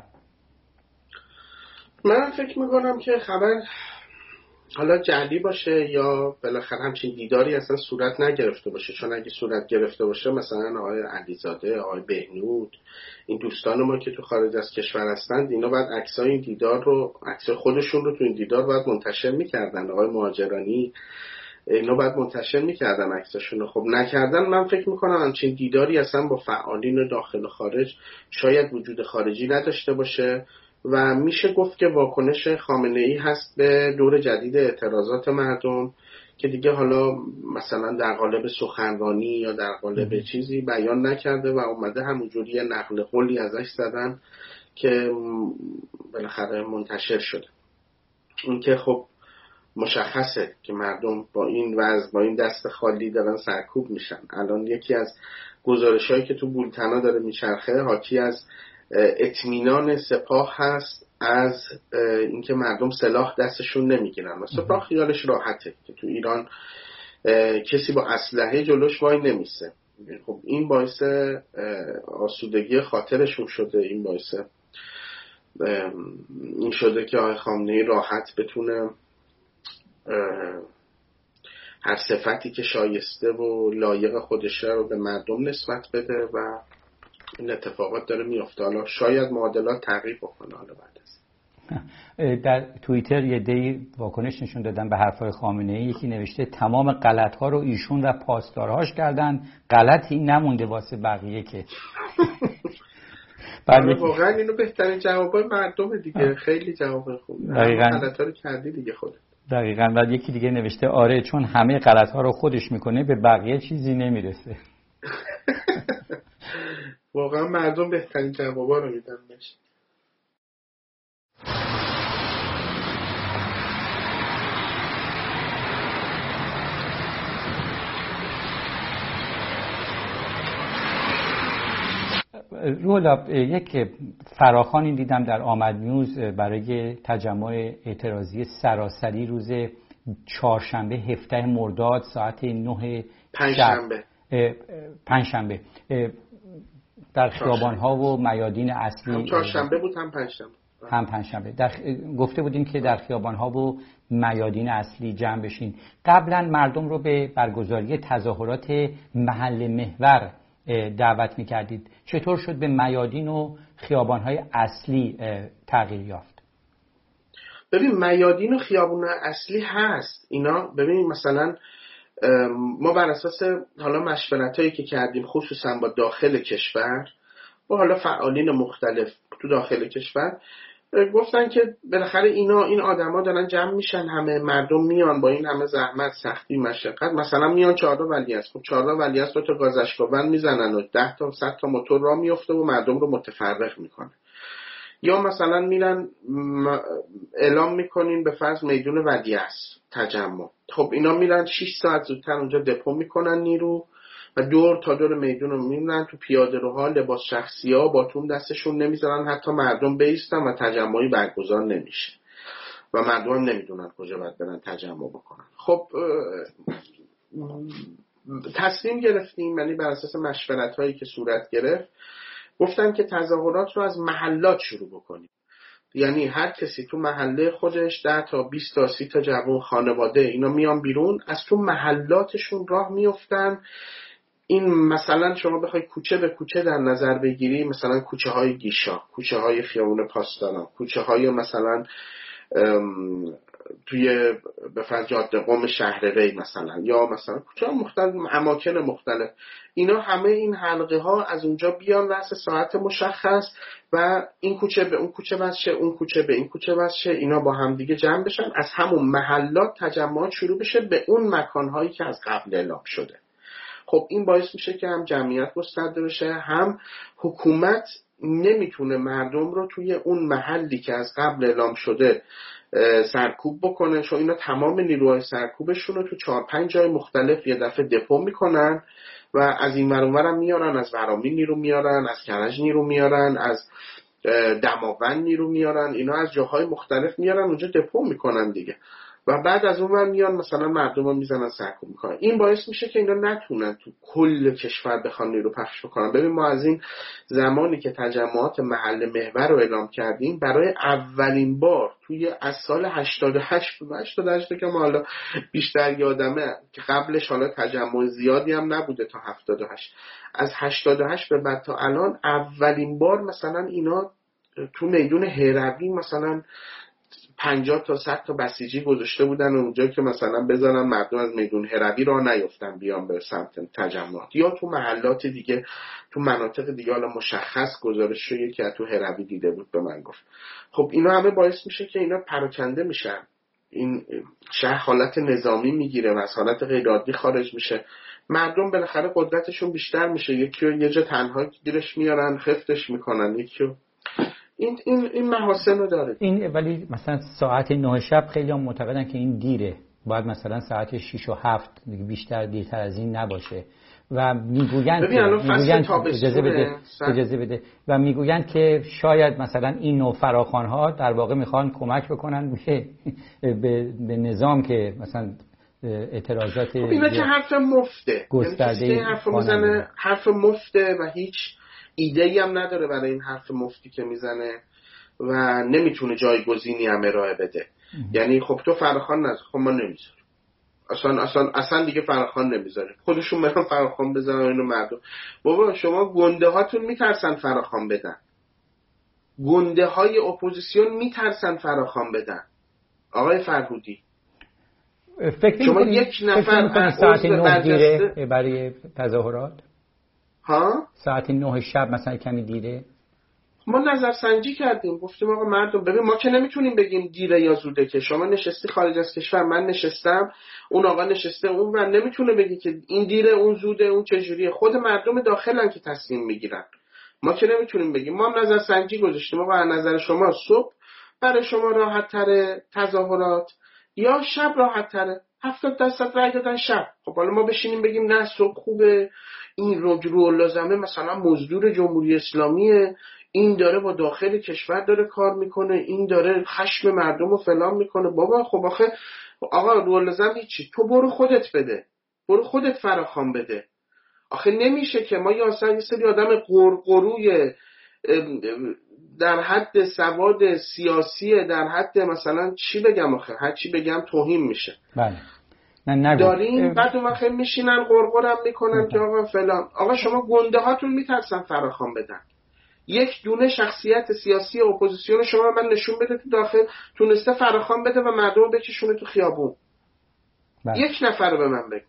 من فکر میکنم که خبر حالا جعلی باشه یا بالاخره همچین دیداری اصلا صورت نگرفته باشه، چون اگه صورت گرفته باشه مثلا آقای علیزاده، آقای بهنود، این دوستان ما که تو خارج از کشور هستند، اینا باید عکسای این دیدار رو، عکسای خودشون رو تو این دیدار باید منتشر میکردن. آقای مهاجرانی اینو باید منتشر میکردن عکساشونو. خب نکردن. من فکر میکنم همچین دیداری اصلا با فعالین داخل و خارج شاید وجود خارجی نداشته باشه و میشه گفت که واکنش خامنه‌ای هست به دور جدید اعتراضات مردم که دیگه حالا مثلا در قالب سخنرانی یا در قالب چیزی بیان نکرده و اومده همونجوری یه نقل قولی ازش زدن که بالاخره منتشر شده. این که خب مشخصه که مردم با این وضع با این دست خالی دارن سرکوب میشن. الان یکی از گزارش‌هایی که تو بولتنا داره میچرخه حاکی از اطمینان سپاه هست از اینکه مردم سلاح دستشون نمیگیرن و سپاه خیالش راحته که تو ایران کسی با اسلحه جلوش وای نمیسته. خب این باعث آسودگی خاطرشون شده، این باعث این شده که آقای خامنه‌ای راحت بتونه هر صفتی که شایسته و لایق خودشه رو به مردم نسبت بده و این اتفاقات داره میفته. حالا شاید معادلات تغییر بکنه. حالا بعد از در توییتر یه دی واکنش نشون دادن به حرفای خامنه‌ای، یکی نوشته تمام غلط‌ها رو ایشون و پاسدارهاش کردن، غلطی نمونده واسه بقیه که بعد واقعا اینو بهترین جوابای مردم دیگه. خیلی جواب خوبه. غلط‌ها رو کردی دیگه خودت. دقیقاً. بعد یکی دیگه نوشته آره چون همه غلط‌ها رو خودش میکنه به بقیه چیزی نمیرسه. واقعا مردم بهترین جوابا رو میدن بهش. رولا یک فراخوانی دیدم در آمد نیوز برای تجمع اعتراضی سراسری روز چهارشنبه هفدهم مرداد ساعت نه پنجشنبه پنجشنبه در خیابان‌ها و میادین اصلی. هم چهارشنبه بود هم پنجشنبه هم پنجشنبه در گفته بودیم که در خیابان‌ها و میادین اصلی جمع بشین. قبلا مردم رو به برگزاری تظاهرات محل محور دعوت می‌کردید. چطور شد به میادین و خیابان‌های اصلی تغییر یافت؟ ببین میادین و خیابان اصلی هست اینا. ببین مثلا ما بر اساس حالا مشورتایی که کردیم خصوصا با داخل کشور با حالا فعالین مختلف تو داخل کشور گفتن که بالاخره اینا این آدما دارن جمع میشن، همه مردم میان با این همه زحمت سختی مشقت، مثلا میان چهارراه ولیعصر. خب چهارراه ولیعصر دو تا گاز اشک‌آور میزنن و ده تا صد تا موتور راه میفته و مردم رو متفرق میکنه. یا مثلا میرن اعلام میکنین به فرض میدون ولیعصر تجمع. خب اینا میرن شش ساعت زودتر اونجا دپو میکنن نیرو و دور تا دور میدون رو میمونن تو پیاده روها لباس شخصی ها باتون دستشون نمیذارن حتی مردم بیستن و تجمعی برگزار نمیشه و مردم هم نمیدونن کجا باید برن تجمع بکنن. خب تصمیم گرفتیم، یعنی بر اساس مشورت هایی که صورت گرفت گفتن که تظاهرات رو از محلات شروع بکنیم. یعنی هر کسی تو محله خودش ده تا بیست تا سی تا جوان خانواده اینا میان بیرون از تو محلاتشون راه میافتن. این مثلا شما بخوای کوچه به کوچه در نظر بگیری، مثلا کوچه های گیشا، کوچه های خیابون پاسداران، کوچه های مثلا توی به فرض جاده قم شهر ری مثلا، یا مثلا کوچه ها مختلف، اماکن مختلف، اینا همه این حلقه ها از اونجا بیان رأس ساعت مشخص و این کوچه به اون کوچه وصل شه، اون کوچه به این کوچه وصل شه، اینا با هم دیگه جمع بشن، از همون محلات تجمعات شروع بشه به اون مکانهایی که از قبل اعلام شده. خب این باعث میشه که هم جمعیت گسترده بشه، هم حکومت نمیتونه مردم رو توی اون محلی که از قبل اعلام شده سرکوب بکنه، چون اینا تمام نیروهای سرکوبشون رو تو چهار پنج جای مختلف یه دفعه دپو میکنن و از این ور اون ور هم میارن، از ورامین نیرو میارن، از کرج نیرو میارن، از دماوند نیرو میارن، اینا از جاهای مختلف میارن اونجا دپو میکنن دیگه و بعد از اون ور میان مثلا مردم رو میزنن سرکوب میکنن. این باعث میشه که اینا نتونن تو کل کشور بخوان نیرو پخش بکنن. ببین ما از این زمانی که تجمعات محل محور رو اعلام کردیم برای اولین بار توی از سال هشتاد و هشت هشتاد و هشت که ما حالا بیشتر یادمه که قبلش حالا تجمع زیادی هم نبوده تا هفتاد و هشت، از هشتاد و هشت به بعد تا الان اولین بار مثلا اینا تو میدون هروی مثلا پنجاه تا صد تا بسیجی گذاشته بودن اونجا که مثلا بزنن مردم از میدون هروی راه نیفتن بیان به سمت تجمعات، یا تو محلات دیگه تو مناطق دیگه. حالا مشخص گزارش شده که تو هروی دیده بود به من گفت. خب اینا همه باعث میشه که اینا پراکنده میشن، این شهر حالت نظامی میگیره و از حالت غیر عادی خارج میشه. مردم بالاخره قدرتشون بیشتر میشه، یکی رو یه جا تنها گیرش میارن خفتش میکنن، یکی رو این این این محاسن رو داره این. ولی مثلا ساعت نه شب خیلی هم معتقدن که این دیره، باید مثلا ساعت شش و هفت، بیشتر دیرتر از این نباشه. و میگویند که میگویند اجازه بده اجازه بده و میگویند که شاید مثلا این نوع فراخوان‌ها در واقع میخوان کمک بکنن به به نظام که مثلا اعتراضات خب اینا که حرف مفته، گسترده یعنی حرف میزنه، حرف مفته و هیچ ایده‌ای هم نداره برای این حرف مفتی که میزنه و نمیتونه جایگزینی هم ارائه بده. یعنی خب تو فراخوان نذار، خب ما نمیذاریم، اصلا اصلا اصلا دیگه فراخوان نمیذاریم، خودشون برن فراخوان بزنن. اینو مردم بابا شما گنده هاتون میترسن فراخوان بدن، گنده های اپوزیسیون میترسن فراخوان بدن. آقای فرهودی فکر شما یک نفر ساعت نه دیره برای تظاهرات؟ ها ساعت نه شب مثلا کمی دیره؟ ما نظرسنجی کردیم، گفتیم آقا مردم ببین ما که نمیتونیم بگیم دیره یا زوده، که شما نشستی خارج از کشور، من نشستم، اون آقا نشسته اون، و نمیتونه بگی که این دیره اون زوده اون چجوریه. خود مردم داخلن که تصمیم میگیرن، ما که نمیتونیم بگیم. ما هم نظرسنجی گذاشتیم آقا از نظر شما صبح برای شما راحت تره تظاهرات یا شب راحت تره؟ هفتاد درصد رای دادن شب. خب حالا ما بشینیم بگیم نه صبح خوبه، این رو لازمه مثلا مزدور جمهوری اسلامیه، این داره با داخل کشور داره کار میکنه، این داره خشم مردم رو فلان میکنه. بابا خب آخه آقا رو لازم هیچی، تو برو خودت بده، برو خودت فراخوان بده. آخه نمیشه که ما یا اصلا یه سری آدم قرقروی در حد سواد سیاسی، در حد مثلا چی بگم، آخه هر چی بگم توهین میشه. بله نه نگو. داریم بعد اون وقت میشینن قرقرم میکنن که آقا فلان. آقا شما گنده هاتون میترسن فراخوان بدن. یک دونه شخصیت سیاسی اپوزیسیون شما من نشون بده تو داخل تونسته فراخوان بده و مردم رو بکشونه تو خیابون؟ بله. یک نفر رو به من بگو.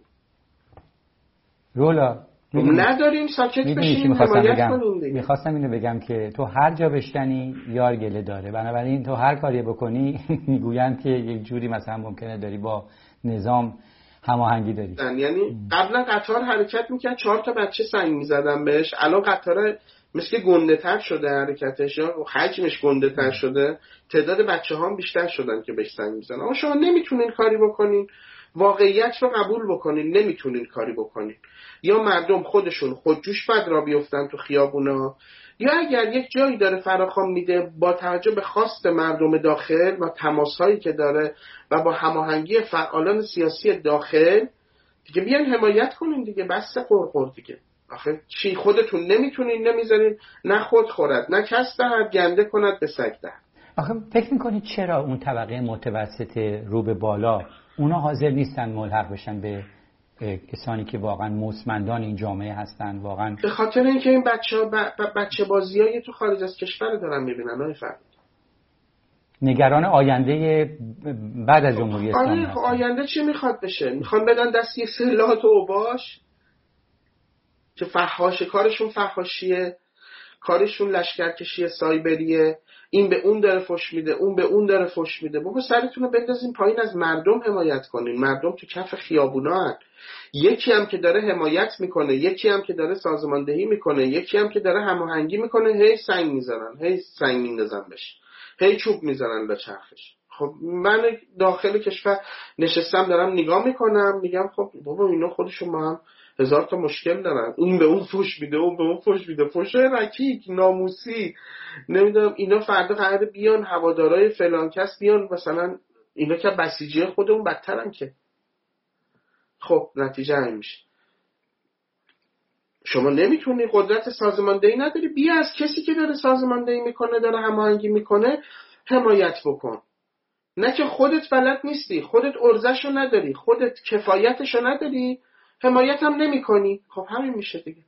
رولا نداریم، ساکت بشینیم حمایت کنیم دیگه. میخواستم اینو بگم که تو هر جا بشکنی یار گله داره، بنابراین تو هر کاری بکنی میگویند که یک جوری مثلا ممکنه داری با نظام هماهنگی داری. یعنی قبلا قطار حرکت میکرد چهار تا بچه سنگ میزدن بهش، الان قطار مثل گنده تر شده حرکتش، یا حجمش گنده تر شده، تعداد بچه ها هم بیشتر شدن که بهش سنگ میزنن. اما شما نمیتونین کاری بکنین، واقعیت رو قبول بکنین، نمیتونین کاری بکنین. یا مردم خودشون خودجوش بد را بیفتن تو خیابونا، یا اگر یک جایی داره فراخوان میده با توجه به خواست مردم داخل و تماسهایی که داره و با هماهنگی فعالان سیاسی داخل دیگه بیان حمایت کنین دیگه، بس قرقر دیگه. آخه چی خودتون نمیتونین، نمیذارین نه خود خورد نه کس دهد، گنده کند به سگ دهد. آخه فکر میکنید چرا اون طبقه متوسط رو به بالا اونا حاضر نیستن ملحق بشن به کسانی که واقعا مستمندان این جامعه هستن؟ واقعا به خاطر اینکه این بچه‌ها ب... بچه بازیایی تو خارج از کشور دارن میبینن. آقای فرد نگران آینده بعد از جمهوری اسلامی هستن. آینده چی میخواد بشه؟ میخوان بدن دست یک سلات و اوباش که فحاشه، کارشون فحاشیه، کارشون لشکرکشی سایبریه، این به اون داره فش میده، اون به اون داره فش میده. بابا سرتون رو بندازین پایین، از مردم حمایت کنین. مردم تو کف خیابونا هن. یکی هم که داره حمایت میکنه، یکی هم که داره سازماندهی میکنه، یکی هم که داره هماهنگی میکنه، هی سنگ میزنن، هی سنگ میندازن بهش، هی چوب میزنن به چرخش. خب من داخل کشور نشستم دارم نگاه میکنم، میگم خب بابا اینا خودشون ما هم هزار تا مشکل دارن، این به اون فوش میده، اون به اون فوش میده، فوشای رکیک ناموسی، نمیدونم اینا فردا قراره بیان هوادارای فلان کس بیان مثلا، اینا که بسیجی خودمون بدترن که. خب نتیجه همین میشه. شما نمیتونی، قدرت سازماندهی نداری، بیا از کسی که داره سازماندهی میکنه، داره هماهنگی میکنه حمایت بکن. نه که خودت بلد نیستی، خودت ارزشو نداری، خودت کفایتشو نداری، حمایت هم نمی کنی. خب همین میشه دیگه.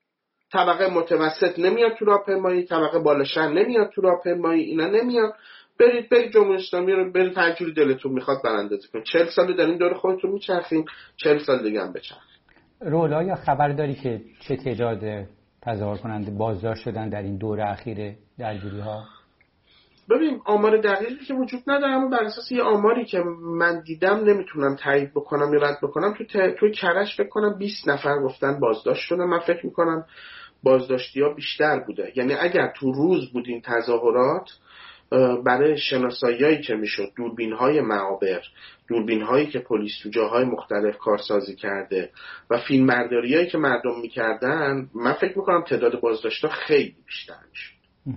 طبقه متوسط نمیاد تو راهپیمایی، طبقه بالاشهر نمیاد تو راهپیمایی، اینا نمیاد. برید برید جمهوری اسلامی رو برید هر جوری دلتون میخواد براندازی کنید. چهل سال دارین دور خودتون میچرخین، چهل سال دیگه هم بچرخین. رولا یا خبر داری که چه تعداد تظاهر کننده بازداشت شدن در این دوره اخیر درگیری ها؟ ببین آمار دقیقی که وجود نداره، اما بر اساس یه آماری که من دیدم نمیتونم تایید بکنم یا رد بکنم، تو ت... توی کرج فکر کنم بیست نفر گفتن بازداشت شدن. من فکر میکنم بازداشتی ها بیشتر بوده. یعنی اگر تو روز بود این تظاهرات، برای شناسایی‌هایی که میشد، دوربین‌های معابر، دوربین‌هایی که پلیس تو جاهای مختلف کارسازی کرده و فیلمبرداری‌هایی که مردم میکردن، من فکر میکنم تعداد بازداشت‌ها خیلی بیشتر میشد.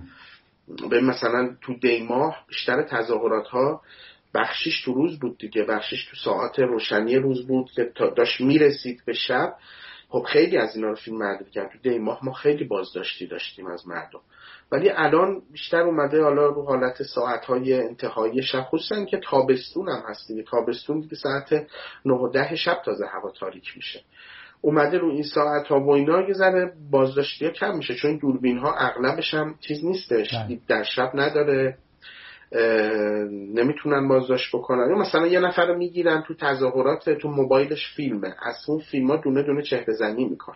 به مثلا تو دیماه بیشتر تظاهرات‌ها بخشیش تو روز بود دیگه، بخشیش تو ساعات روشنی روز بود که داشت میرسید به شب. خب خیلی از اینا رو فیلم برداری کرد. تو دیماه ما خیلی بازداشتی داشتیم از مردم، ولی الان بیشتر اومده حالا رو حالت ساعت‌های انتهایی شب، خصوصا که تابستون هم هست دیگه. تابستون دیگه ساعت نه و ده شب تازه هوا تاریک میشه، اومده رو این ساعت‌ها و اینا یه ذره بازداشتی‌ها کم میشه، چون دوربین‌ها اغلبش هم چیز نیستش، در شب نداره، نمیتونن بازداشت بکنن. یا مثلا یه نفر رو میگیرن تو تظاهرات، تو موبایلش فیلمه، از اون فیلم‌ها دونه دونه چهره زنی میکنن.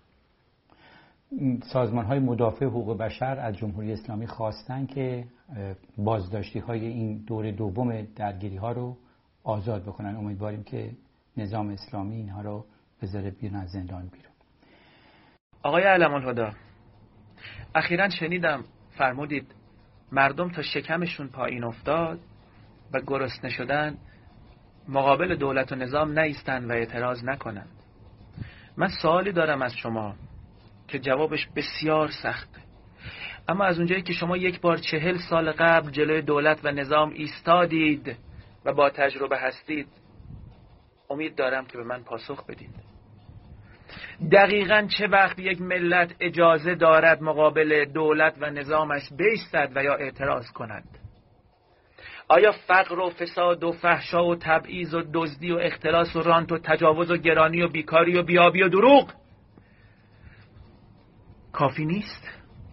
سازمان‌های مدافع حقوق بشر از جمهوری اسلامی خواستن که بازداشتی‌های این دور دوم درگیری‌ها رو آزاد بکنن. امیدواریم که نظام اسلامی اینها رو بذاره بیرون از زندان بیرون. آقای علم الهدی، اخیراً شنیدم فرمودید مردم تا شکمشون پایین افتاد و گرسنه شدن مقابل دولت و نظام نایستن و اعتراض نکنند. من سوالی دارم از شما که جوابش بسیار سخته، اما از اونجایی که شما یک بار چهل سال قبل جلوی دولت و نظام ایستادید و با تجربه هستید، امید دارم که به من پاسخ بدید. دقیقاً چه وقت یک ملت اجازه دارد مقابل دولت و نظامش بایستد و یا اعتراض کند؟ آیا فقر و فساد و فحشا و تبعیض و دزدی و اختلاس و رانت و تجاوز و گرانی و بیکاری و بیابی و دروغ کافی نیست؟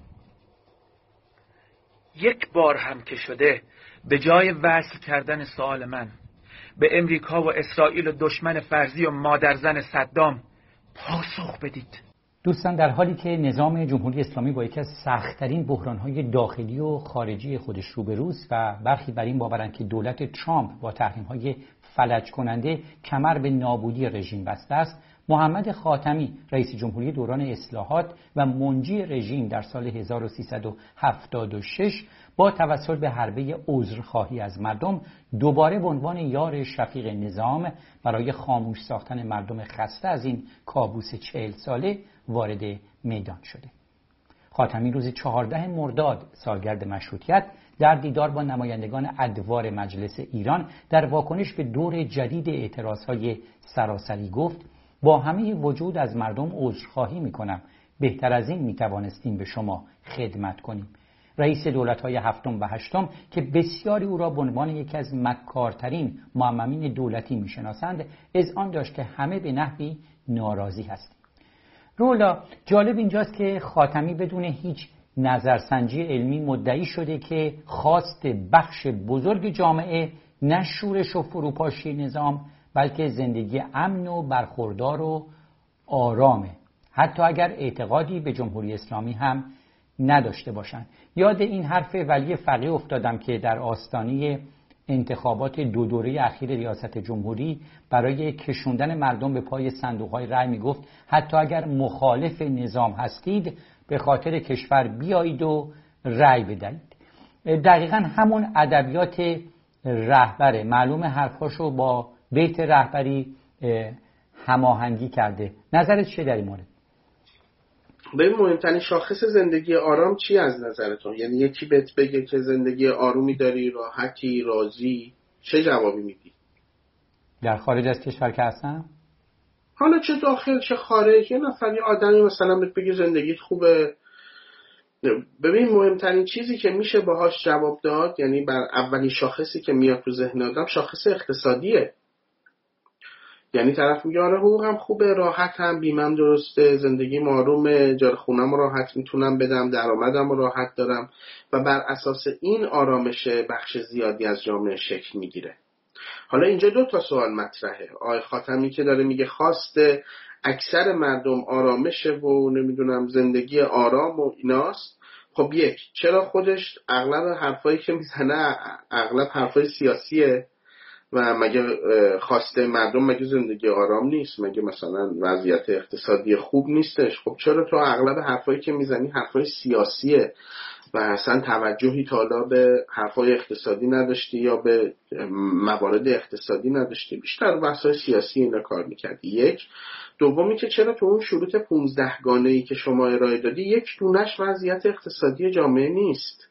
یک بار هم که شده به جای وصل کردن سوال من به امریکا و اسرائیل و دشمن فرضی و مادرزن صدام پاسخ بدید. دوستان، در حالی که نظام جمهوری اسلامی با یکی از سخت‌ترین بحران‌های داخلی و خارجی خودش روبروست و برخی بر این باورند که دولت ترامپ با تحریم‌های فلج کننده کمر به نابودی رژیم بسته است، محمد خاتمی رئیس جمهوری دوران اصلاحات و منجی رژیم در سال هزار و سیصد و هفتاد و شش با توسل به حربه عذرخواهی از مردم دوباره به عنوان یار شفیق نظام برای خاموش ساختن مردم خسته از این کابوس چهل ساله وارد میدان شده. خاتمی روز چهاردهم مرداد سالگرد مشروطیت در دیدار با نمایندگان ادوار مجلس ایران در واکنش به دور جدید اعتراضهای سراسری گفت: با همه وجود از مردم عذرخواهی میکنم، بهتر از این میتوانستیم به شما خدمت کنیم. رئیس دولت‌های هفتم و هشتم که بسیاری او را به عنوان یکی از مکارترین معممین دولتی میشناسند، اذعان داشت که همه به نحوی ناراضی هستیم. رولا، جالب اینجاست که خاتمی بدون هیچ نظرسنجی علمی مدعی شده که خواست بخش بزرگ جامعه نه شورش و فروپاشی نظام، بلکه زندگی امن و برخوردار و آرامه، حتی اگر اعتقادی به جمهوری اسلامی هم نداشته باشند. یاد این حرف ولی فقیه افتادم که در آستانه انتخابات دو دوره اخیر ریاست جمهوری برای کشوندن مردم به پای صندوق‌های رأی میگفت حتی اگر مخالف نظام هستید به خاطر کشور بیایید و رأی بدهید. دقیقاً همون ادبیات رهبره. معلوم حرفاشو با بیت رهبری هماهنگی کرده. نظرت چیه در این مورد؟ ببین، مهمترین شاخص زندگی آرام چی از نظرتون؟ یعنی یکی بهت بگه که زندگی آرومی داری، راحتی، راضی، چه جوابی میدی؟ در خارج از کشور که هستم؟ حالا چه داخل چه خارج، یه نفر یه آدمی مثلا بهت بگه زندگیت خوبه. ببین، مهمترین چیزی که میشه باهاش جواب داد، یعنی بر اولین شاخصی که میاد تو ذهن آدم، شاخص اقتصادیه. یعنی طرف میگه آره حقوقم خوبه، راحتم، بیمم درسته، زندگیم آرومه، جار خونم راحت میتونم بدم، درآمدم راحت دارم و بر اساس این آرامش بخش زیادی از جامعه شکل میگیره. حالا اینجا دو تا سوال مطرحه. آقای خاتمی که داره میگه خواسته اکثر مردم آرامشه و نمیدونم زندگی آرام و ایناست، خب یک، چرا خودش اغلب حرفایی که میزنه اغلب حرفای سیاسیه و مگه خواسته مردم مگه زندگی آرام نیست؟ مگه مثلا وضعیت اقتصادی خوب نیستش؟ خب چرا تو اغلب حرفایی که میزنی حرفای سیاسیه و اصلا توجهی تا حالا به حرفای اقتصادی نداشتی یا به موارد اقتصادی نداشتی، بیشتر بحث‌های سیاسی اینا کار میکردی؟ یک. دومی که چرا تو اون شروط پونزده گانه‌ای که شما ارائه دادی یک دونش وضعیت اقتصادی جامعه نیست،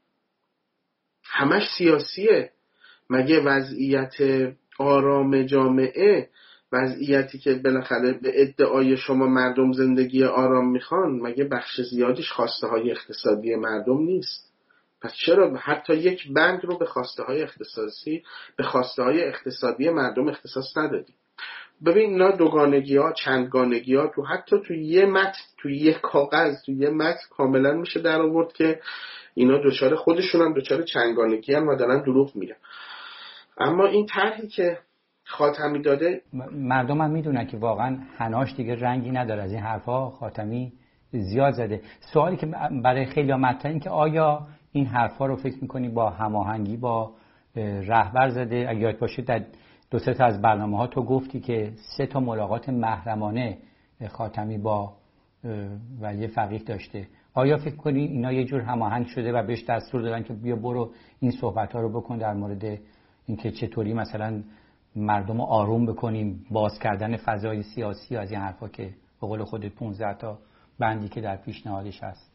همش سیاسیه؟ مگه وضعیت آرام جامعه، وضعیتی که بالاخره به ادعای شما مردم زندگی آرام میخوان، مگه بخش زیادیش خواسته های اقتصادی مردم نیست؟ پس چرا حتی یک بند رو به خواسته های اقتصادی به خواسته های اقتصادی مردم اختصاص ندادی؟ ببین اینا دوگانگی ها، چندگانگی ها تو حتی تو یه متن، تو یه کاغذ، تو یه متن کاملا میشه در آورد که اینا دوچار خودشون هم دوچار چندگانگی هم و دارن دروغ میگن. اما این طرحی که خاتمی داده، مردم هم میدونن که واقعا حناش دیگه رنگی نداره از این حرفا خاتمی زیاد زده. سوالی که برای خیلی مطرحه این که آیا این حرفا رو فکر میکنی با هماهنگی با رهبر زده؟ اگه یاد باشه در دو سه تا از برنامه‌ها تو گفتی که سه تا ملاقات محرمانه خاتمی با ولی فقیه داشته. آیا فکر کنی اینا یه جور هماهنگ شده و بهش دستور دادن که بیا برو این صحبت‌ها رو بکن در مورد اینکه چطوری مثلا مردم رو آروم بکنیم، باز کردن فضای سیاسی از این حرفا که به قول خودت پانزده تا بندی که در پیشنهادش هست؟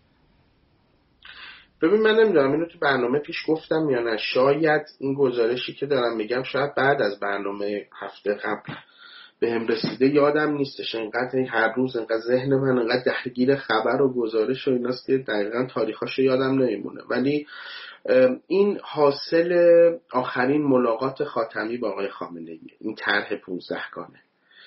ببین من نمیدونم اینو تو برنامه پیش گفتم یا نه، شاید این گزارشی که دارم میگم شاید بعد از برنامه هفته قبل به هم رسیده، یادم نیستش. اینقدر هر روز اینقدر ذهن من اینقدر درگیر خبر و گزارش و ایناست که دقیقاً تاریخاشو یادم نمیمونه. ولی این حاصل آخرین ملاقات خاتمی با آقای خامنه‌ای، این طرح پانزده گانه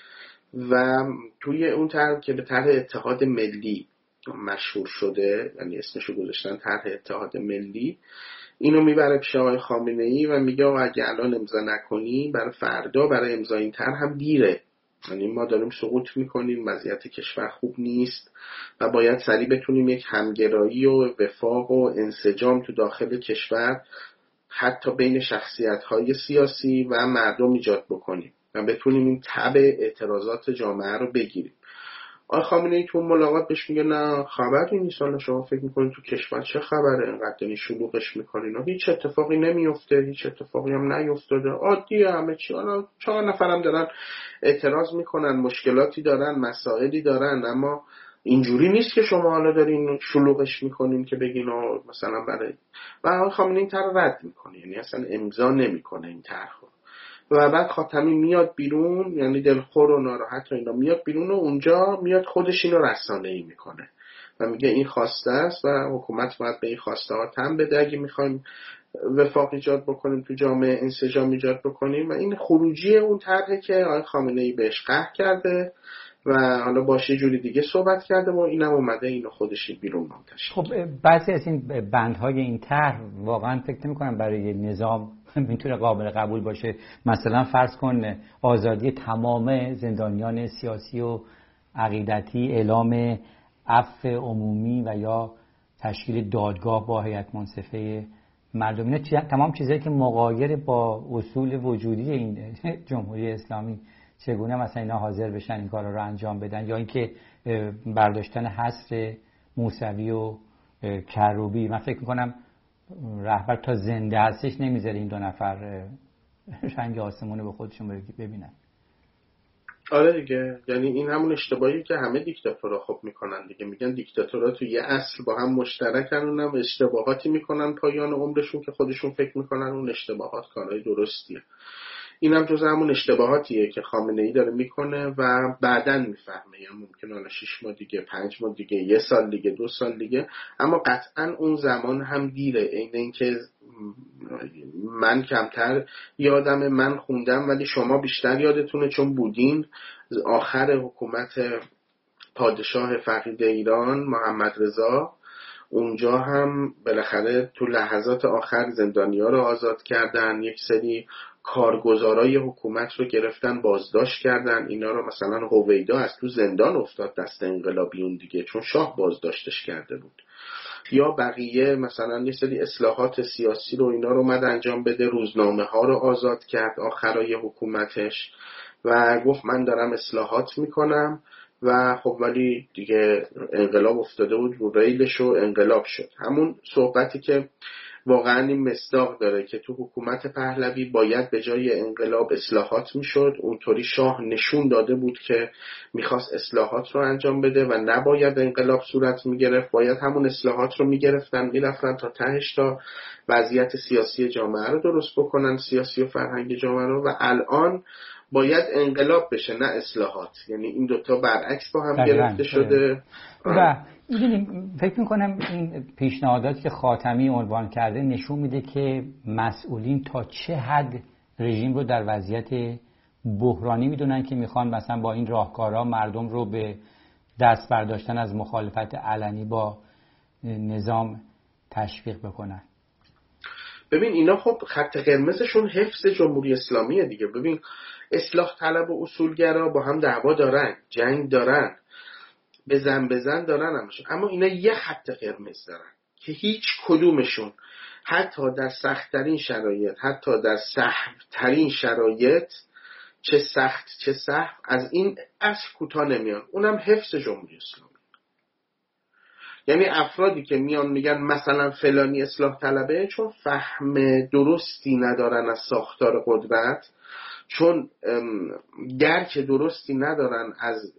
و توی اون طرح که به طرح اتحاد ملی مشهور شده، یعنی اسمشو گذاشتن طرح اتحاد ملی، اینو میبره پیش آقای خامنه‌ای و میگه آقا اگه الان امضا نکنی برای فردا برای امضای این طرح هم دیره، یعنی ما داریم سقوط میکنیم، وضعیت کشور خوب نیست و باید سریع بتونیم یک همگرایی و وفاق و انسجام تو داخل کشور حتی بین شخصیت‌های سیاسی و مردم ایجاد بکنیم و بتونیم این تبع اعتراضات جامعه رو بگیریم. آقای خامنه‌ای تو ملاقات بهش میگه نه خبری نیست، حالا شما فکر میکنید تو کشور چه خبره، اینقدر دارین شلوغش میکنین، هیچ اتفاقی نمیفته، هیچ اتفاقی هم نیفتاده، عادیه همه چی. حالا چهار نفرم دارن اعتراض میکنن، مشکلاتی دارن، مسائلی دارن، اما اینجوری نیست که شما حالا دارین شلوغش میکنین که بگین مثلا برای. و آقای خامنه‌ای این طرح رد میکنه، یعنی اصلا امضا نمیکنه این طرح. و بعد خاتمی میاد بیرون، یعنی دلخور و ناراحت و اینا میاد بیرون و اونجا میاد خودش اینو رسانه‌ای میکنه و میگه این خواسته است و حکومت باید به این خواسته ها تن بده اگه میخوایم وفاق ایجاد بکنیم تو جامعه، انسجام ایجاد بکنیم. و این خروجی اون طرحی که آقای خامنه‌ای بهش قهر کرده و حالا باشه جوری دیگه صحبت کرده و اینم اومده اینو خودش بیرون منتشر. خب بعضی از این بندهای این طرح واقعا فکر نمی‌کنم برای نظام میتونه قابل قبول باشه. مثلا فرض کن آزادی تمام زندانیان سیاسی و عقیدتی، اعلام عفو عمومی و یا تشکیل دادگاه با هیئت منصفه مردم، اینا تمام چیزایی که مغایر با اصول وجودی این جمهوری اسلامی، چگونه مثلا اینا حاضر بشن این کارا رو انجام بدن؟ یا اینکه برداشتن حصر موسوی و کروبی، من فکر میکنم رهبر تا زنده هستش نمیذاره این دو نفر رنگ آسمون رو به خودشون ببینن. آره دیگه، یعنی این همون اشتباهی که همه دیکتاتورها خب میکنن دیگه، میگن دیکتاتورها تو یه اصل با هم مشترکن، اونم اشتباهاتی میکنن پایان عمرشون که خودشون فکر میکنن اون اشتباهات کارهای درستیه. اینم جز همون اشتباهاتیه که خامنه‌ای داره میکنه و بعداً میفهمه، یا ممکنه حالا شش ماه دیگه، پنج ماه دیگه، یه سال دیگه، دو سال دیگه، اما قطعاً اون زمان هم دیره. این اینکه من کمتر یادمه، من خوندم ولی شما بیشتر یادتونه چون بودین. آخر حکومت پادشاه فقید ایران محمد رضا، اونجا هم بالاخره تو لحظات آخر زندانی‌ها رو آزاد کردن، یک سری کارگزارای حکومت رو گرفتن بازداشت کردن. اینا رو مثلا هویدا از تو زندان افتاد دست انقلابیون دیگه، چون شاه بازداشتش کرده بود. یا بقیه مثلا یه سری اصلاحات سیاسی رو اینا رو اومد انجام بده، روزنامه ها رو آزاد کرد آخرای حکومتش و گفت من دارم اصلاحات میکنم و خب ولی دیگه انقلاب افتاده بود رو ریلش و انقلاب شد. همون صحبتی که واقعا این مصداق داره که تو حکومت پهلوی باید به جای انقلاب اصلاحات میشد، اونطوری شاه نشون داده بود که میخواست اصلاحات رو انجام بده و نباید انقلاب صورت میگرفت، باید همون اصلاحات رو میگرفتن میرفتن تا تهش تا وضعیت سیاسی جامعه رو درست بکنن، سیاسی و فرهنگی جامعه رو، و الان باید انقلاب بشه نه اصلاحات. یعنی این دوتا برعکس با هم گرفته شده. و میدونیم فکر میکنم این پیشنهادات که خاتمی عنوان کرده نشون میده که مسئولین تا چه حد رژیم رو در وضعیت بحرانی میدونن که میخوان مثلا با این راهکارها مردم رو به دست برداشتن از مخالفت علنی با نظام تشویق بکنن. ببین اینا خب خط قرمزشون حفظ جمهوری اسلامیه دیگه. ببین اصلاح طلب و اصولگرا با هم دعوا دارن، جنگ دارن، بزن بزن دارن همشون، اما اینا یه خط قرمز دارن که هیچ کدومشون حتی در سخت‌ترین شرایط، حتی در سخت‌ترین شرایط، چه سخت چه سخت، از این اصل کوتاه نمیان، اونم حفظ جمهوری اسلامی. یعنی افرادی که میان میگن مثلا فلانی اصلاح طلبه چون فهم درستی ندارن از ساختار قدرت، چون درک درستی ندارن از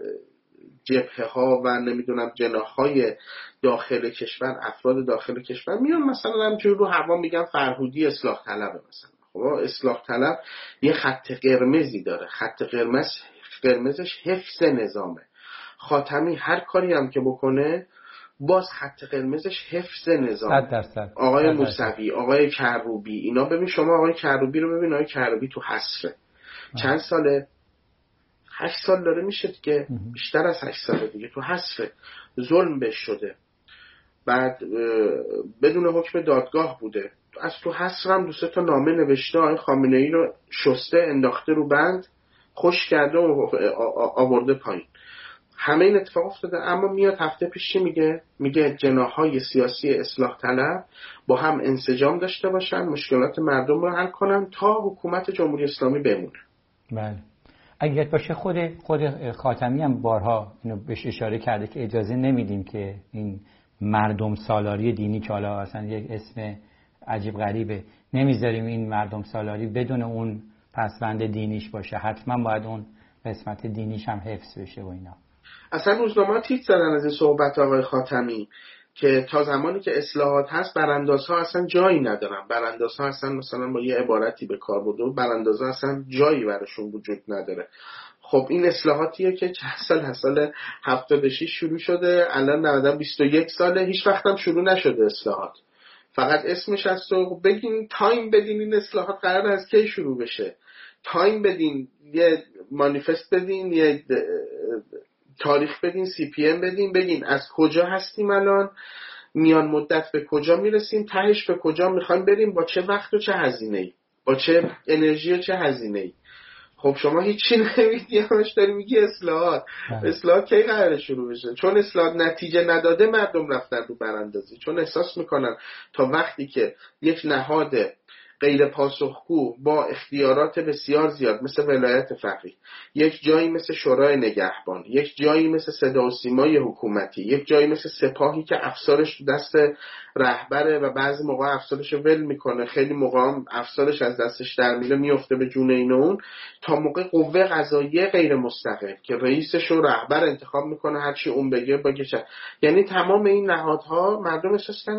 جبهه ها و نمیدونم جناح های داخل کشور، افراد داخل کشور میان مثلا همچون رو هوا میگن فرهودی اصلاح طلبه. مثلا خب اصلاح طلب یه خط قرمزی داره، خط قرمز قرمزش حفظ نظامه. خاتمی هر کاری هم که بکنه باز خط قرمزش حفظ نظام. صد درصد. آقای موسوی، آقای کروبی، اینا ببین شما آقای کروبی رو ببین، آقای کروبی تو حصره چند ساله؟ هشت سال داره میشه که بیشتر از هشت سال دیگه تو حصره، ظلم بهش شده، بعد بدون حکم دادگاه بوده، از تو حصر هم دو سه تا نامه نوشته، آقای خامنه‌ای رو شسته انداخته رو بند، خوش کرده و آورده پایین. همه این اتفاق افتاده. اما میاد هفته پیش میگه میگه جناح‌های سیاسی اصلاح طلب با هم انسجام داشته باشن، مشکلات مردم رو حل کنن تا حکومت جمهوری اسلامی بمونه. بله. اگر باشه خود خود خاتمی هم بارها اینو بهش اشاره کرده که اجازه نمیدیم که این مردم سالاری دینی که حالا اصلا یک اسم عجیب غریبه، نمیذاریم این مردم سالاری بدون اون پسوند دینیش باشه، حتما باید اون قسمت دینیش هم حفظ بشه و اینا. اصلا روزنامه‌ها تیتر زدن از این صحبت آقای خاتمی که تا زمانی که اصلاحات هست براندازها اصلا جایی ندارن، براندازها اصلا مثلا با یه عبارتی به کار برده، براندازها اصلا جایی براشون وجود نداره. خب این اصلاحاتیه که چند سال از سال هفتاد و شش شروع شده، الان نودن بیست و یک ساله، هیچ وقت هم شروع نشده اصلاحات، فقط اسمش هست. و بگین تایم بدین این اصلاحات قرار از کی شروع بشه، تایم بدین، یه مانیفست بدین، یه تاریخ بدین، سی پی ام بدین، بگین از کجا هستیم الان، میان مدت به کجا میرسیم، تهش به کجا میخوایم بریم، با چه وقت و چه هزینه‌ای، با چه انرژی و چه هزینه‌ای. خب شما هیچی نمیگی، همش داری میگی اصلاحات. اصلاحات کی قراره شروع بشه؟ چون اصلاحات نتیجه نداده مردم رفتن رو براندازی، چون احساس میکنن تا وقتی که یک نهاد غیر پاسخگو با اختیارات بسیار زیاد مثل ولایت فقیه، یک جایی مثل شورای نگهبان، یک جایی مثل صدا و سیمای حکومتی، یک جایی مثل سپاهی که افسارش دست رهبره و بعضی موقع افسارش ول میکنه، خیلی موقع هم افسارش از دستش در میره میفته به جون این اون، تا موقع قوه قضاییه غیر مستقل که رئیسش و رهبر انتخاب میکنه، هرچی اون بگه بگه. یعنی تمام این نهادها مردم احساس کردن خب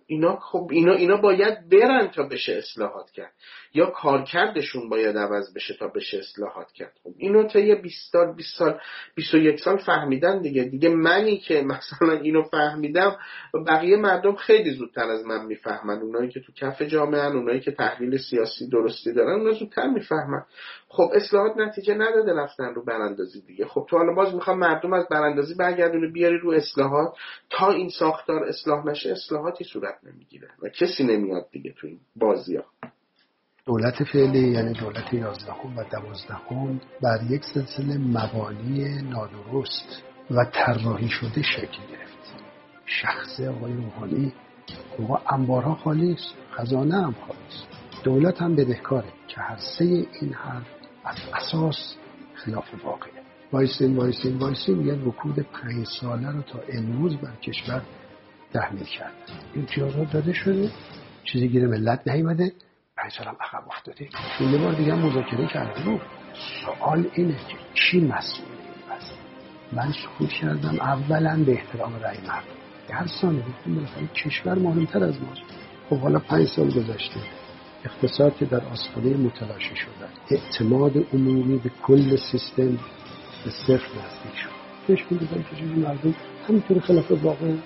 اینا خب اینا اینا باید برن تا بشه اصلاحات کرد، یا کارکردشون باید عوض بشه تا بشه اصلاحات کرد. خب اینو تا یه بیست سال بیست سال بیست و یک سال فهمیدن دیگه. دیگه منی که مثلا اینو فهمیدم، بقیه مردم خیلی زودتر از من میفهمن. اونایی که تو کف جامعه ان، اونایی که تحلیل سیاسی درستی دارن، اونا زودتر میفهمن. خب اصلاحات نتیجه نداده، رفتن رو براندازی دیگه. خب تو حالا باز میخوام مردم از براندازی برگردونه بیاری رو اصلاحات. تا این ساختار اصلاح نشه اصلاحاتی صورت نمیگیره و کسی نمیاد دیگه تو این بازی‌ها. دولت فعلی یعنی دولت یازدهم و دوازدهم بر یک سلسله مبانی نادرست و طراحی شده شکل گرفت. شخص آقای روحانی آقا انبارها خالی است، خزانه هم خالی است، دولت هم بدهکاره که هر سه این حرف از اساس خلاف واقعه. وایسین وایسین وایسین یه رکود پنج ساله رو تا امروز بر کشور تحمیل کرد. امتیازات داده شده، چیزی گیر ملت نیومده، پنج سال هم عقب افتاده. یه بار دیگه مذاکره کردیم. سوال اینه که کی مسئول این وضع؟ من سکوت کردم اولا به احترام رأی مردم. در ثانیه گفتم بالاخره کشور مهمتر از ماست. خب حالا پنج سال گذشته، اقتصاد که در آستانه متلاشی شده، اعتماد عمومی به کل سیستم به صفر نزدیک شد. پیش بینی کنید که چیزی مردم همینطور خلاف واقع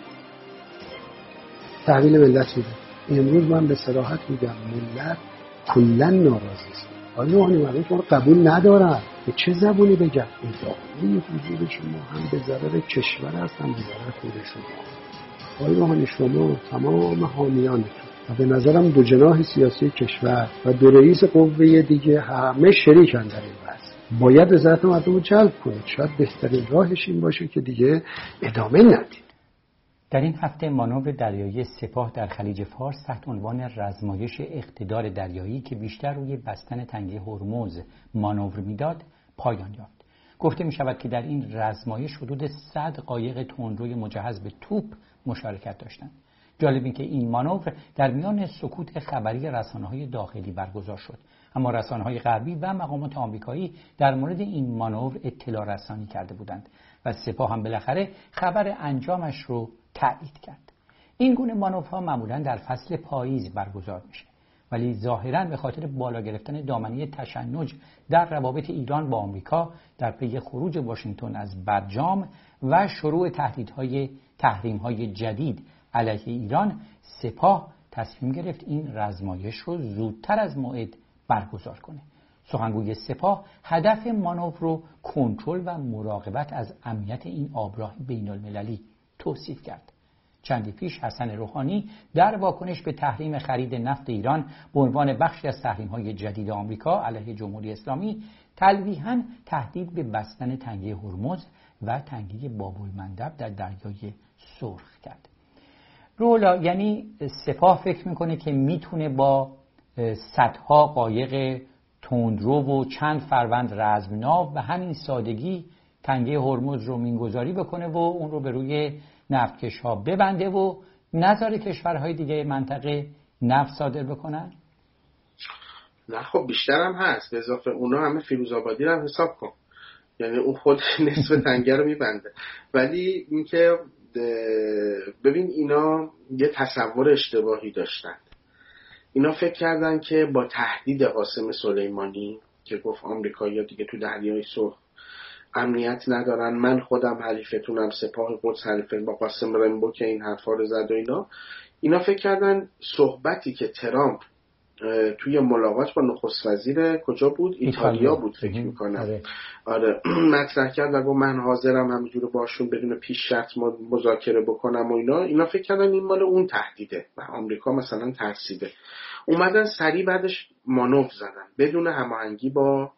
تحویل ملت میده. امروز من به صراحت میگم ملت کلا ناراضی است. آیا روحانی مردم شما رو قبول ندارن؟ به چه زبونی بگم؟ این داخلی وجود شما هم به ضرر کشور است هم به ضرر خود شما. آیا روحانی شما تمام حامیانتون و به نظرم دو جناح سیاسی کشور و دو رئیس قوه دیگه همه شریکن در این بحث. باید رضایت مردم رو جلب کنید. شاید بهترین راهش این باشه که دیگه ادامه ندید. در این هفته مانور دریایی سپاه در خلیج فارس تحت عنوان رزمایش اقتدار دریایی که بیشتر روی بستن تنگه هرمز مانور میداد پایان یافت. گفته می شود که در این رزمایش حدود صد قایق تندروی مجهز به توپ مشارکت داشتند. جالب این که این مانور در میان سکوت خبری رسانه‌های داخلی برگزار شد، اما رسانه‌های غربی و مقامات آمریکایی در مورد این مانور اطلاع رسانی کرده بودند و سپاه هم بالاخره خبر انجامش رو تایید کرد. این گونه مانورها معمولاً در فصل پاییز برگزار میشه، ولی ظاهراً به خاطر بالا گرفتن دامنه تشنج در روابط ایران با آمریکا در پی خروج واشنگتن از برجام و شروع تهدیدهای تحریم‌های جدید علیه ایران، سپاه تصمیم گرفت این رزمایش رو زودتر از موعد برگزار کنه. سخنگوی سپاه هدف مانور رو کنترل و مراقبت از امنیت این آبراه بین‌المللی توصیف کرد. چندی پیش حسن روحانی در واکنش به تحریم خرید نفت ایران به عنوان بخشی از تحریم‌های جدید آمریکا علیه جمهوری اسلامی تلویحاً تهدید به بستن تنگه هرمز و تنگه باب‌المندب در دریای سرخ کرد. رولا یعنی سپاه فکر میکنه که میتونه با صدها قایق تندرو و چند فروند رزمناو به همین سادگی تنگه هرمز رو مینگذاری بکنه و اون رو به روی نفتکش ها ببنده و نذاره کشورهای دیگه منطقه نفت صادر بکنن؟ نه خب بیشتر هم هست. به اضافه اونا همه فیروزآبادی رو هم حساب کن، یعنی اون خود نصف تنگه رو میبنده. ولی اینکه ببین اینا یه تصور اشتباهی داشتن. اینا فکر کردن که با تهدید قاسم سلیمانی که گفت آمریکایی‌ها دیگه تو دریای سرخ امنیت ندارن، من خودم حریفتونم، سپاه قدس حریف با قاسم رنبو که این حرفا رو زد و اینا اینا فکر کردن صحبتی که ترامپ توی ملاقات با نخست وزیر کجا بود؟ ایتالیا بود فکر میکنم. آره, آره. مطرح کرد و گفت من حاضرم همینجور باشون بدون پیش شرط مذاکره بکنم و اینا اینا فکر کردن این مال اون تهدیده و آمریکا مثلا ترسیده. اومدن سریع بعدش مانور زدن بدون هماهنگی با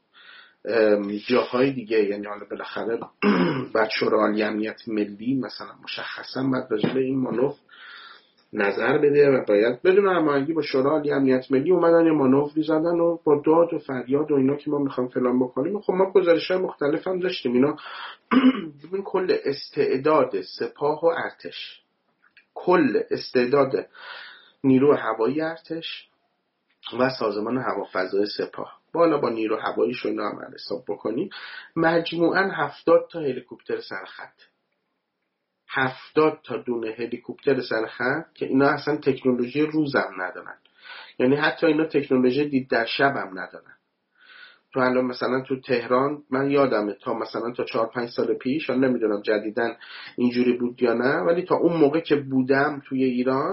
جاهای دیگه. یعنی حالا بالاخره بعد شورای عالی امنیت ملی مثلا مشخصا بعد راجع به این مانور نظر بده و باید بدون هماهنگی با شورای عالی امنیت ملی اومدن یه مانوری زدن و با داد و فریاد و اینا که ما میخوایم فلان بکنیم. خب ما گزارش‌های مختلف هم داشتیم. اینا ببین کل استعداد سپاه و ارتش، کل استعداد نیرو هوایی ارتش و سازمان هوافضای سپاه بالا با نیرو هواییش رو هم حساب بکنیم مجموعاً هفتاد تا هلیکوپتر سرخط. هفتاد تا دونه هلیکوپتر سرخط که اینا اصلا تکنولوژی روزم ندارن، یعنی حتی اینا تکنولوژی دید در شب هم ندارن. تو الان مثلا تو تهران من یادمه تا مثلا تا چهار پنج سال پیش، من نمیدونم جدیدن اینجوری بود یا نه، ولی تا اون موقع که بودم توی ایران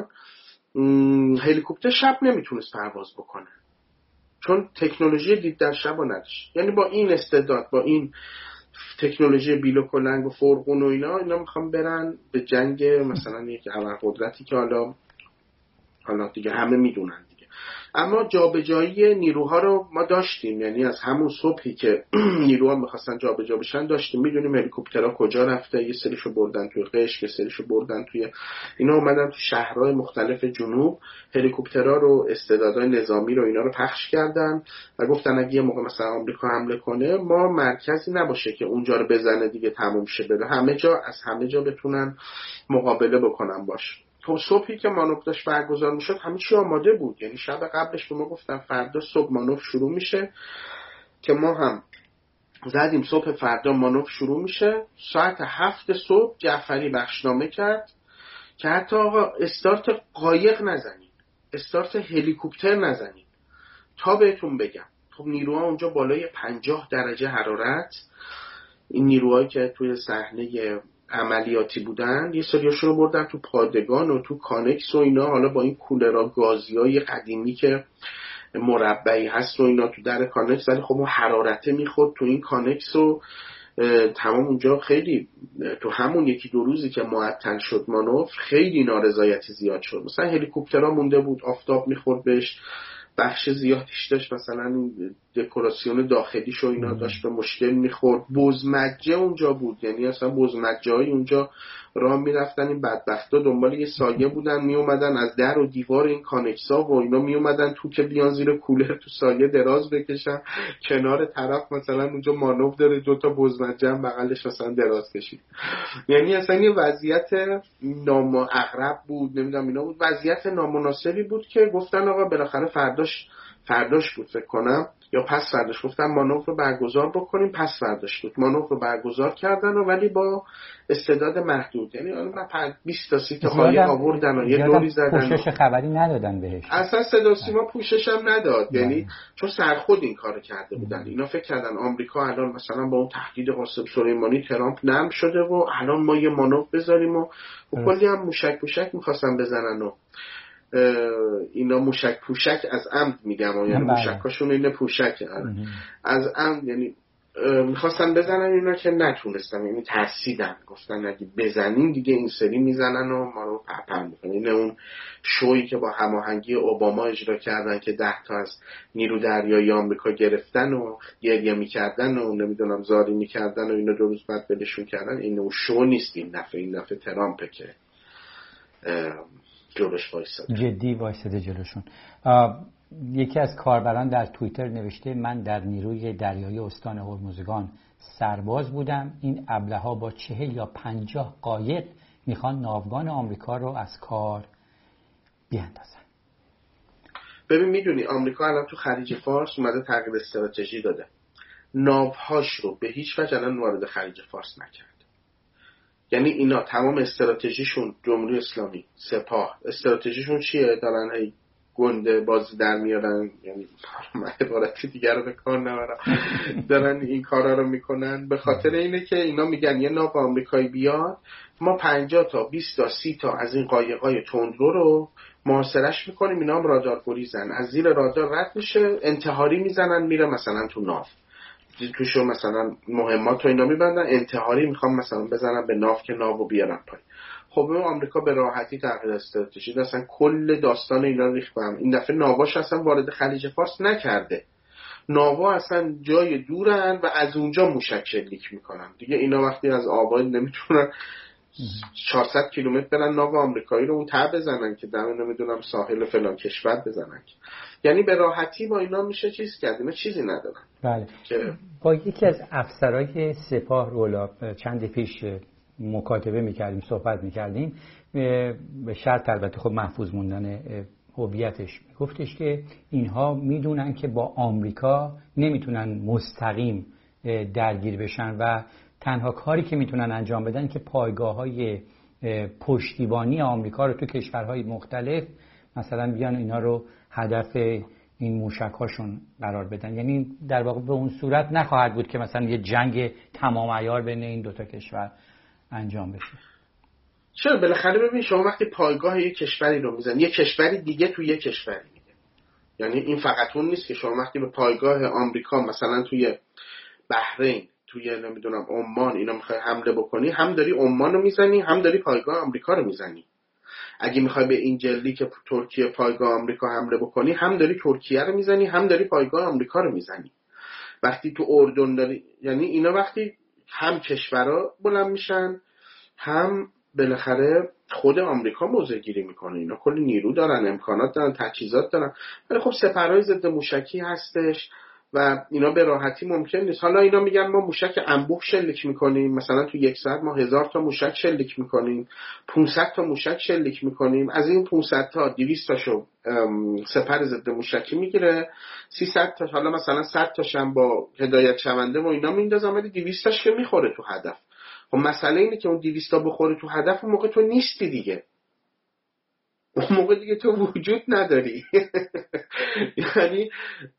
هلیکوپتر شب نمیتونست پرواز بکنه چون تکنولوژی دید در شب نداشت. یعنی با این استعداد، با این تکنولوژی بیل و کلنگ و فرقون و اینا اینا میخوام برن به جنگ مثلا یک ابرقدرتی که حالا حالا دیگه همه میدونن دیگه. اما جابجایی نیروها رو ما داشتیم، یعنی از همون صبحی که نیروها میخواستن جابجا بشن داشتیم. میدونیم هلیکوپترها کجا رفته، یه سریشو بردن توی قشم، یه سریشو بردن توی اینا، اومدن تو شهرهای مختلف جنوب هلیکوپترها رو، استعدادهای نظامی رو اینا رو پخش کردن و گفتن اگه یه موقع مثلا آمریکا حمله کنه ما مرکزی نباشه که اونجا رو بزنه دیگه تموم شه، بره همه جا از همه جا بتونن مقابله بکنن باش. تو صبحی که مانور داشت برگزار میشد همه چی آماده بود، یعنی شب قبلش به ما گفتن فردا صبح مانور شروع میشه، که ما هم زدیم صبح فردا مانور شروع میشه. ساعت هفت صبح جعفری بخشنامه کرد که حتی آقا استارت قایق نزنید، استارت هلیکوپتر نزنید تا بهتون بگم. خب نیروها اونجا بالای پنجاه درجه حرارت، این نیروهایی که توی صحنه عملیاتی بودن یه سریاشون رو بردن تو پادگان و تو کانکس و اینا، حالا با این کولرها گازی های قدیمی که مربعی هست و اینا تو در کانکس، ولی خب اون حرارته میخورد تو این کانکس و تمام اونجا خیلی تو همون یکی دو روزی که معطل شد مانور خیلی نارضایتی زیاد شد. مثلا هلیکوپترها مونده بود آفتاب میخورد بهش، بخش زیادیش داشت مثلا دکوراسیون داخلیش و اینا داشت به مشکل میخورد. بزمجه اونجا بود، یعنی اصلا بزمجه های اونجا راه میرفتن، این بدبختا دنبال یه سایه بودن میومدن از در و دیوار این کانکسا و اینا میومدن تو که بیان زیر کولر تو سایه دراز بکشن. کنار طرف مثلا اونجا مانور داره دوتا بزمجه هم بغلش مثلا دراز کشید. یعنی اصلا یه وضعیت نامعقرب بود، نمیدونم اینا بود، وضعیت نامناسبی بود که گفتن آقا بالاخره فرداش فرداش بود فکر کنم یا پس فرداش گفتن مانور رو برگزار بکنیم، پس فرداش بود مانور رو برگزار کردن و ولی با استعداد محدود، یعنی اون بیست تا سی تا قایق آوردن و یه دوری زدن، پوشش خبری ندادن بهش، اصلا صدا سیما پوشش هم نداد، یعنی چون سرخود این کارو کرده بودن. اینا فکر کردن آمریکا الان مثلا با اون تهدید قاسم سلیمانی ترامپ نرم شده و الان ما یه مانور بذاریم و کلی هم موشک پوشک می‌خواستن بزنن و اینا موشک پوشک از عمد میگم، یعنی موشکاشون اینه پوشک از عمد، یعنی میخواستن بزنن اینا که نتونستن، یعنی ترسیدن گفتن اگه بزنیم دیگه این سری میزنن و ما رو پرپر میکنن. این اون شویی که با هماهنگی اوباما اجرا کردن که ده تا از نیرو دریایی آمریکا گرفتن و گریه میکردن و نمیدونم زاری میکردن و اینا دو روز بعد بلشون کردن، این اون شو نیست این دفعه، این دفعه ترامپه که جلوش وایساده، جدی وایساده جلوشون. یکی از کاربران در توییتر نوشته من در نیروی دریایی استان هرمزگان سرباز بودم، این ابله‌ها با چهل یا پنجاه قایق میخوان ناوگان آمریکا رو از کار بیاندازن. ببین میدونی آمریکا الان تو خلیج فارس اومده تغییر استراتژی داده، ناوهاش رو به هیچ وجه الان وارد خلیج فارس نکرد. یعنی اینا تمام استراتژیشون، جمهوری اسلامی، سپاه، استراتژیشون چیه؟ دارن هی گنده بازی در میارن، یعنی من عبارتی دیگر رو به کار نبرم، دارن این کارا رو میکنن به خاطر اینه که اینا میگن یه ناو آمریکایی بیاد ما پنجاه تا بیست تا سی تا از این قایقای تندرو رو محاصرهش میکنیم، اینا هم رادار گریزن، از زیر رادار رد میشه انتحاری میزنن میره مثلا تو ناو، توشو مثلا مهمات رو اینا میبندن، انتحاری میخوام مثلا بزنن به ناو که ناو بیارن پای. خب آمریکا به راحتی تغییر استراتژی داد، اصلا کل داستان اینا ریخت به هم. این دفعه ناواش اصلا وارد خلیج فارس نکرده، ناوا اصلا جای دورن و از اونجا موشک شلیک میکنن دیگه. اینا وقتی از آباد نمیتونن چهارصد کیلومتر برن ناو آمریکایی رو اون ته بزنن که دم نمیدونم ساحل فلان کشور بزنن، یعنی به راحتی با اینا میشه چیز کرد، اینا چیزی ندارن. بله که با یکی از افسرهای سپاه رولا چند پیش مکاتبه میکردیم، صحبت میکردیم، به شرط البته خب محفوظ موندن هویتش، گفتش که اینها میدونن که با آمریکا نمیتونن مستقیم درگیر بشن و تنها کاری که میتونن انجام بدن که پایگاه‌های پشتیبانی آمریکا رو تو کشورهای مختلف مثلا بیان اینا رو هدف این موشک‌هاشون قرار بدن. یعنی در واقع به اون صورت نخواهد بود که مثلا یه جنگ تمام عیار بین این دوتا کشور انجام بشه. چرا؟ بالاخره ببین شما وقتی پایگاه یک کشوری رو میزنی، یک کشوری دیگه تو یک کشوری میده. یعنی این فقط اون نیست که شما وقتی به پایگاه آمریکا مثلا توی بحرین، توی نمیدونم عمان اینا میخوای حمله بکنی، هم داری عمان رو میزنی هم داری پایگاه آمریکا رو میزنی. اگه میخوای به این جلی که ترکیه پایگاه آمریکا حمله بکنی، هم داری ترکیه رو میزنی هم داری پایگاه آمریکا رو میزنی. وقتی تو اردن داری، یعنی اینا وقتی هم کشورها بلند میشن هم بالاخره خود آمریکا موضع گیری میکنه. اینا کلی نیرو دارن، امکانات دارن، تجهیزات دارن، ولی خب سپرهای ضد موشکی هستش و اینا به راحتی ممکن نیست. حالا اینا میگن ما موشک انبوه شلیک میکنیم، مثلا تو یک ساعت ما هزار تا موشک شلیک میکنیم، پانصد تا موشک شلیک میکنیم، از این پانصد تا دویست تاشو سپر ضد موشکی میگیره، سیصد تا حالا مثلا صد تاشم با هدایت شونده و اینا میندازن، ولی دویست تاش که میخوره تو هدف. خب مسئله اینه که اون دویست تا بخوره تو هدف، اون موقع تو نیستی دیگه، اون موقع دیگه تو وجود نداری. یعنی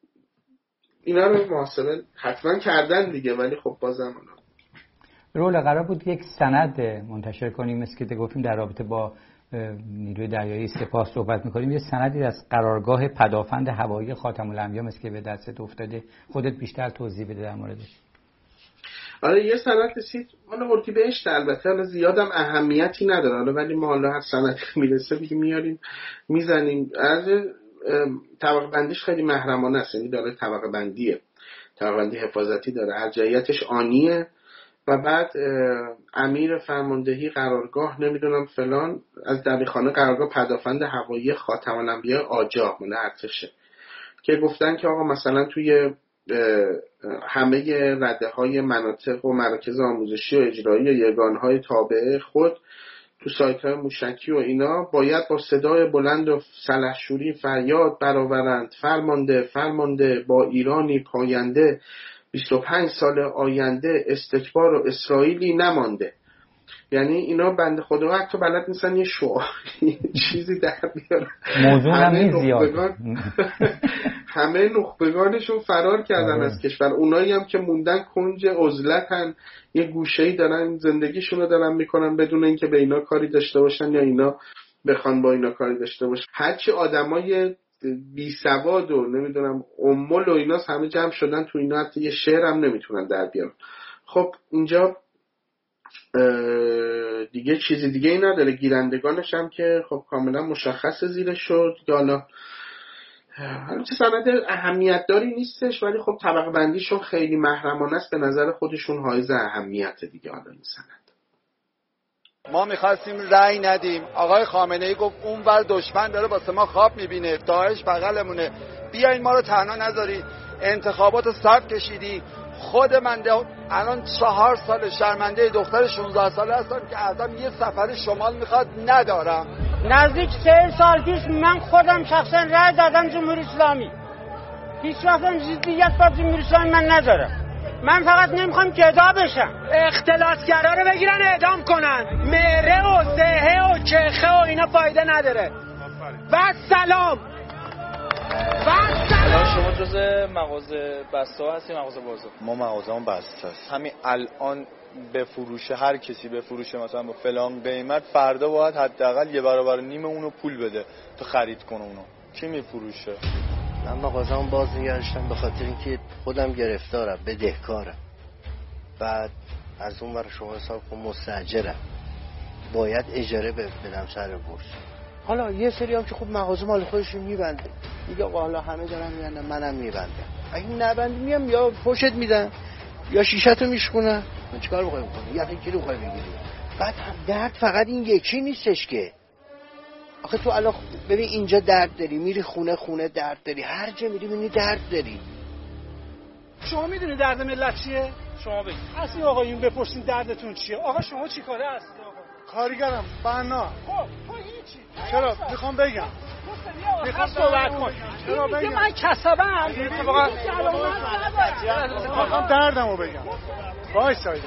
اینا رو محاسبه حتما کردن دیگه، ولی خب بازم اونا رول قرار بود یک سند منتشر کنیم، مثل که گفتیم در رابطه با نیروی دریایی سپاه صحبت میکنیم، یه سندی از قرارگاه پدافند هوایی خاتم الانبیا مثل که به دستت افتاده، خودت بیشتر توضیح بده در موردش. آره یه سند رسید مال اردیبهشت، البته حالا زیادم اهمیتی نداره حالا، ولی ما حالا هر سندی میرسه دیگه میاریم میزنیم. از طبقه بندیش خیلی محرمانه است، یعنی داره طبقه بندیه، طبقه بندی حفاظتی داره، ارجحیتش آنیه و بعد امیر فرماندهی قرارگاه نمیدونم فلان از دبیرخانه قرارگاه پدافند هوایی خاتم الانبیا آجا مال ارتشه که گفتن که آقا مثلا توی همه رده های مناطق و مراکز آموزشی و اجرایی و یگانه های تابعه خود تو سایت های موشکی و اینا باید با صدای بلند و سلحشوری فریاد برآورند فرمانده فرمانده با ایرانی پاینده بیست و پنج سال آینده استکبار و اسرائیلی نمانده. یعنی اینا بنده خدا حتی بلد نیستن یه شعاری چیزی در بیارن. موضوع هم زیاد. همه نخبگانشون فرار کردن از کشور، اونایی هم که موندن کنج عزلتن، یه گوشه‌ای دارن زندگیشون رو دارن میکنن بدون اینکه به اینا کاری داشته باشن یا اینا بخوان با اینا کاری داشته باشن. هرچی آدمای بی سواد و نمیدونم امول و اینا همه جمع شدن تو اینا، حتی یه شعر هم نمیتونن در بیارن. خب اینجا دیگه چیزی دیگه ای نداره، گیرندگانش هم که خب کاملا مشخص زیرش شد. حالا هرچه سند اهمیت داری نیستش، ولی خب طبقه بندیشون خیلی محرمانه است، به نظر خودشون حائز اهمیت دیگه. حالا این سند ما میخواستیم رأی ندیم، آقای خامنه ای گفت اون ور دشمن داره واسه ما خواب میبینه، داعش بغلمونه، بیاین ما رو تنها نذارید، انتخابات رو صف کشیدی. خود من الان چهار سال شرمنده دختر شانزده ساله هستم که ازم یه سفر شمال میخواد ندارم. نزدیک سه سال پیش من خودم شخصا رأی دادم جمهوری اسلامی، هیچ وقتم جدیت با جمهوری اسلامی من ندارم. من فقط نمیخوام گدا بشم. اختلاسگرا رو بگیرن اعدام کنن، مهره و سهه و چخه و اینا فایده نداره. و سلام و سلام. شما جز مغازه بسته ها هستی مغازه بازار؟ ما مغازه هم بسته است. همین الان به فروش هر کسی به فروش مثلا با فلان قیمت، فردا باید حداقل یه برابر نیم اونو پول بده تا خرید کنه اونو. کی میفروشه؟ من مغازه‌ام باز نگرشتم به خاطر اینکه خودم گرفتارم، بدهکارم. بعد از اون ور شما حساب کن مستاجرم، باید اجاره بدم سر بورس. حالا یه سری هم که خب مغازه مال خودشون میبنده، میگه حالا همه دارن میبندن منم میبندم. اگه نبندی میام یا فوشت میدن یا شیشتو میشکنن. من چیکار میخوای بکنی؟ یه کیلو میخوای بگیری. بعد هم درد فقط این یکی نیستش که. آخه تو الان ببین اینجا درد داری، میری خونه خونه درد داری، هر جا میری میبینی درد داری. شما میدونی درد ملت چیه؟ شما بگید. اصلا آقایون بپرسین دردتون چیه؟ آقا شما چی کاره هستی آقا؟ کارگرم، بنا. خب تو هیچی. چرا؟ میخوام بگم. میخوام صحبت کنم. چرا بگم؟ من کسبم. اتفاقا میخوام دردمو بگم. وایس سایده.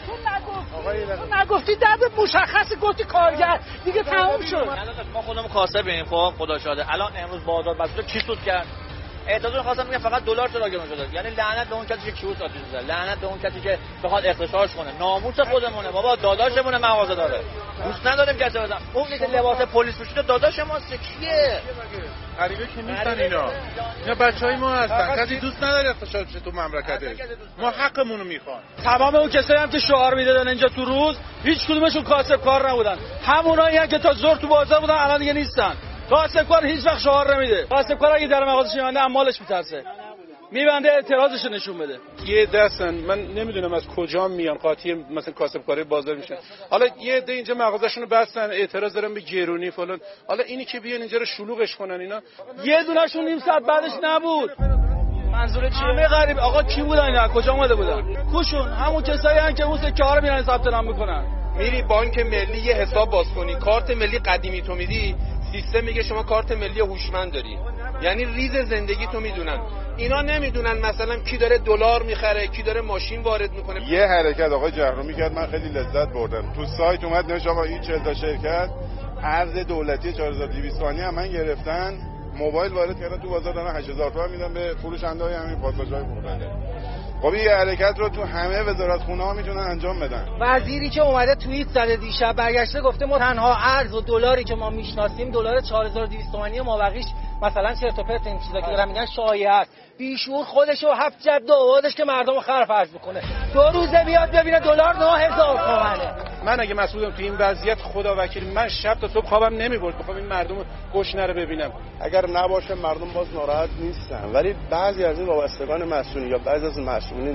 تو نگفتی درد مشخص، گفتی کارگر دیگه تموم شد. ما خودمون کاسبیم، خب خدا شاده. الان امروز بازار بسته کی سود کرد؟ اعتراض خواستم میگم فقط دلار چرا گرون شده. یعنی لعنت به اون کسی که کیوس آتیش بزنه، لعنت به اون کسی که بخواد اختشاش کنه. ناموس خودمونه بابا، داداشمونه مغازه داره. دوست نداریم کسی بزنه. اون که لباس پلیس پوشیده داداش ماست کیه؟ غریبه که نیستن اینا. اینا بچهای ما هستن. کسی دوست نداره اختشاش بشه تو مملکتش. ما حقمون رو میخوان. تمام اون کسایی هم که شعار میدادن اینجا تو روز، هیچ کدومشون کاسب کار نبودن. همونایی که تا زور تو بازار بودن الان دیگه نیستن. کاسب کار هیچ وقت شعار نمیده. کاسب کار اگه در مغازش میبنده اموالش میترسه، میبنده اعتراضش نشون بده. یه دستن من نمیدونم از کجا میان قاطی مثلا کاسب کاری بازار میشن. حالا یه عده اینجا مغازه‌شون رو بستن، اعتراض دارن به گرونی فلان. حالا اینی که بیان اینجا رو شلوغش کنن اینا، یه دونهشون نیم ساعت بعدش نبود. منظور چیه؟ همه غریب. آقا کی بودن اینا؟ کجا اومده بودن؟ کوشون همون کسایی ان که اون سکه ها رو میرن ثبت نام میکنن. میری بانک ملی یه حساب باز کنی، کارت ملی قدیمی تو میدی، سیستم میگه شما کارت ملی هوشمند داری. یعنی ریز زندگی تو میدونن. اینا نمیدونن مثلا کی داره دلار میخره، کی داره ماشین وارد میکنه. یه حرکت آقای جهرومی کرد، من خیلی لذت بردم. تو سایت اومد نوشت آقا این چهل تا شرکت ارز دولتی چهار هزار و دویست تومانی هم من گرفتن، موبایل وارد کردن تو بازار، دارن هشت هزار تومان میدن به فروشنده‌های همین پاساژهای مختلف. خب این حرکت رو تو همه وزارتخونه‌ها میتونن انجام بدن. وزیری که اومده توییت زده دیشب برگشته گفته ما تنها ارز و دلاری که ما میشناسیم دلار چهار هزار و دویست تومانی، ما بقیش مثلا چرت و پرت این چیزا که دارن میگن شایعه است. بیشور خودش و هفت جد و آوادش که مردم خر فرض میکنه. دو روزه بیاد ببینه دلار نه هزار تومانه. من اگه مسئولم تو این وضعیت خدا وکیل، من شب تا صبح خوابم نمیبرد بخوام این مردم گشنه رو ببینم. اگر نباشه مردم باز ناراحت نیستن، ولی بعضی از این وابستگان مسئولین یا بعضی از مسئولین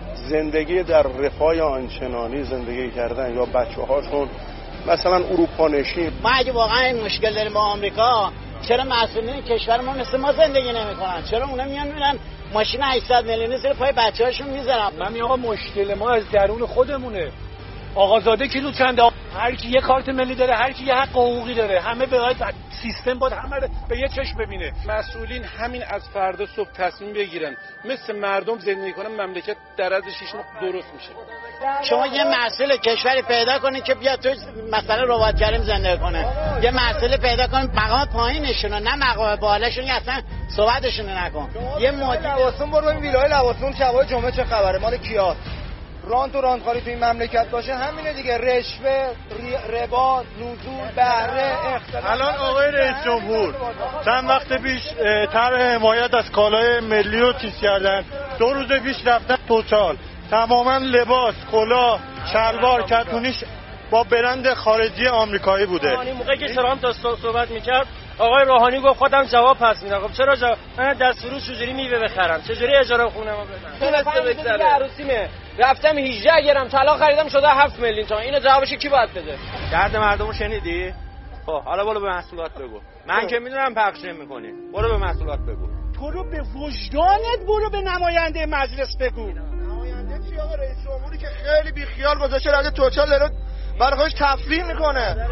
زندگی در رفاه آنچنانی زندگی کردن یا بچه‌هاشون مثلا اروپا نشین. ما اگه واقعا این مشکل داریم با آمریکا، چرا مسئولین کشور ما مثل ما زندگی نمی‌کنن؟ چرا اونا میان میرن ماشین هشتصد میلیونی زیر پای بچه‌هاشون میذارن؟ من میگم آقا مشکل ما از درون خودمونه. آقازاده کیلو چنده؟ هر کی یه کارت ملی داره، هر کی یه حق حقوقی داره، همه باید سیستم باید همه به یه چشم ببینه. مسئولین همین از فردا صبح تصمیم بگیرن مثل مردم زندگی کنن، مملکت در از شش ماه درست میشه. شما یه مسئول کشوری پیدا کنید که بیاد تو مثلا ربات کریم زندگی کنه، یه مسئول پیدا کنید مقام پایینشون نه مقام بالاشون، اصلا صحبتشون نکن. یه مدیر لواسون برو این ویلای لواسون شبای جمعه چه خبره؟ مال کیاست؟ رانت و رانتخواری تو این مملکت باشه همینه دیگه، رشوه، ربا، نزول، بهره، اختلاف. الان آقای رئیس جمهور چند وقت پیش طرح حمایت از کالای ملی رو چیز کردن، دو روز پیش رفتن توتال تماما لباس، کلاه، شلوار، کتونیش با برند خارجی آمریکایی بوده. موقعی که ترامپ تا صحبت میکرد آقای روحانی گفت خودم جواب پس میدم. خب چرا جواب؟ من دست فروش چجوری میوه بخرم؟ چجوری اجاره خونه‌مو بدم؟ تونسته بگذره. عروسیمه. رفتم هجده گرم طلا خریدم شده هفت میلیون تومان. اینو جوابش کی باید بده؟ درد مردمو شنیدی؟ خب حالا برو به مسئولات بگو. من که میدونم پخش نمی‌کنی. برو به مسئولات بگو. تو رو به وجدانت برو به نماینده مجلس بگو. نماینده چی آقا؟ رئیس جمهوری که خیلی بیخیال گذاشته رده توچال داره برای خودش تفریح میکنه.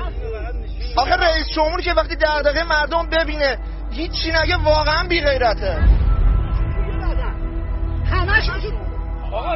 آخه رئیس جمهوری که وقتی دغدغه مردم ببینه هیچی نگه واقعا بی غیرته. همش آقا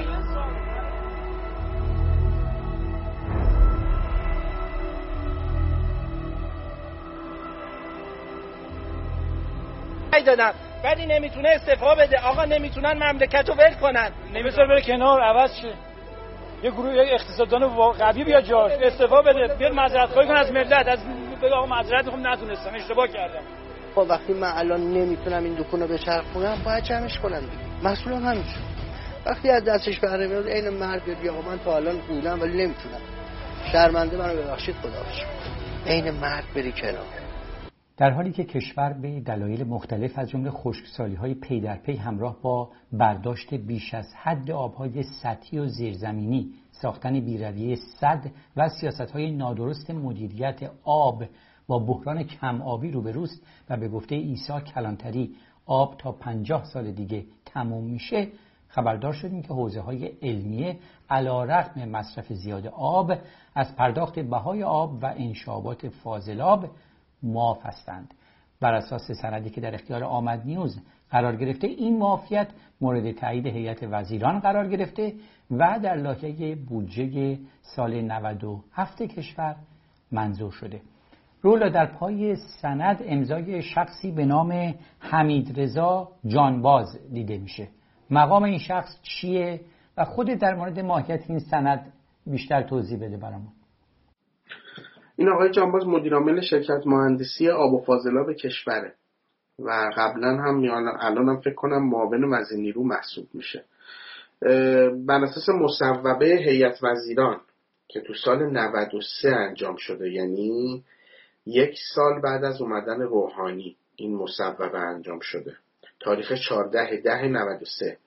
دادن ولی نمیتونه استعفا بده. آقا نمیتونن مملکت رو ول کنن، نمیتونه بره کنار عوض شه. یه گروه یه اقتصاددان قوی بیاد جاش استعفا بده، بیاد معذرت خواهی کنه از ملت، از بگه آقا معذرت میخوام نتونستم اشتباه کردم. خب وقتی من الان نمیتونم این دکون رو بچرخونم باید جمعش کنم دیگه. مسئولم همینجور وقتی از دستش بهره میاد عین مرد بگه آقا من تا الان بودم ولی نمیتونم، شرمنده منو ببخشید خدا بخشه، عین مرد بری کنار. در حالی که کشور به دلایل مختلف از جمله خشکسالی‌های پی در پی همراه با برداشت بیش از حد آب‌های سطحی و زیرزمینی، ساختن بی‌رویه سد و سیاست‌های نادرست مدیریت آب با بحران کم آبی روبروست و به گفته عیسی کلانتری آب تا پنجاه سال دیگه تموم میشه، خبردار شدیم که حوزه‌های علمیه علی‌رغم مصرف زیاد آب از پرداخت بهای آب و انشابات فاضلاب معاف هستند. بر اساس سندی که در اختیار آمد نیوز قرار گرفته، این معافیت مورد تایید هیئت وزیران قرار گرفته و در لایحه بودجه سال نود و هفت کشور منظور شده. رولا، در پای سند امضای شخصی به نام حمیدرضا جانباز دیده میشه. مقام این شخص چیه و خود در مورد ماهیت این سند بیشتر توضیح بده برامون. این آقای جانباز مدیرعامل شرکت مهندسی آب و فاضلاب کشوره و قبلا هم الان هم فکر کنم معاون وزیر نیرو محسوب میشه. بر اساس مصوبه هیئت وزیران که تو سال نود و سه انجام شده، یعنی یک سال بعد از اومدن روحانی این مصوبه انجام شده، تاریخ چهارده ده نود و سه،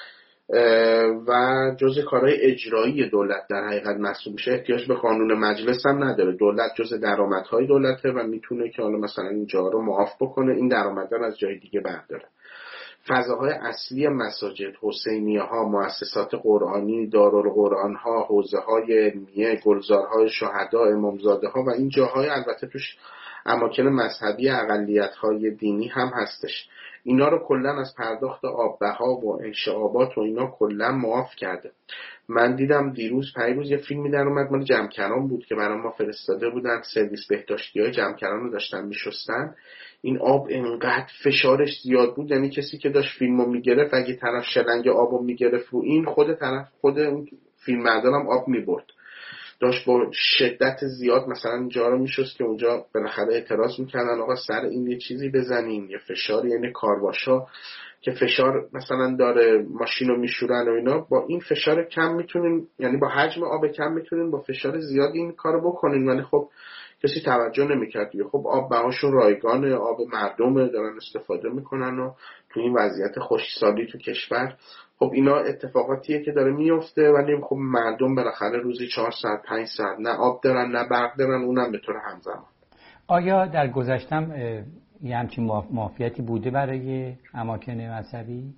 و جزء کارهای اجرایی دولت در حقیقت محسوب میشه. احتیاج به قانون مجلس هم نداره. دولت جزء درآمدهای دولته و میتونه که حالا مثلا این جاها رو معاف بکنه، این درآمدها از جای دیگه برداره. فضاهای اصلی مساجد، حسینیه ها، مؤسسات قرآنی، دارالقرآن ها، حوزه های علمیه، گلزارهای شهدا، امامزاده ها و این جاهای البته توش اماکن مذهبی اقلیت های دینی هم هستش. اینا رو کلا از پرداخت آبها و انشاء آبات و اینا کلا معاف کرده. من دیدم دیروز پیروز یه فیلمی در اومد مال جمکران بود که برای ما فرستاده بودن، سرویس بهداشتی‌های جمکران رو داشتن میشستن. این آب انقدر فشارش زیاد بود، یعنی کسی که داشت فیلمو میگرفت اگه طرف شلنگ آبو میگرفت رو این، خود طرف خود اون فیلمبردارم آب میبرد، داشت با شدت زیاد مثلا اینجا رو میشست که اونجا بالاخره اعتراض میکردن آقا سر این یه چیزی بزنین، یه فشار، یعنی کارواشا که فشار مثلا داره ماشین رو میشورن و اینا، با این فشار کم میتونین، یعنی با حجم آب کم میتونین با فشار زیاد این کارو بکنین، ولی خب کسی توجه نمیکرد دیگه. خب آب بهاشون رایگانه، آب مردم دارن استفاده میکنن و تو این وضعیت خشکسالی تو کشور خب اینا اتفاقاتیه که داره میفته، ولی خب مردم بالاخره روزی چهار ساعت پنج ساعت نه آب دارن نه برق دارن، اونم به طور همزمان. آیا در گذشتم یه همچین معافیتی بوده برای اماکن مذهبی؟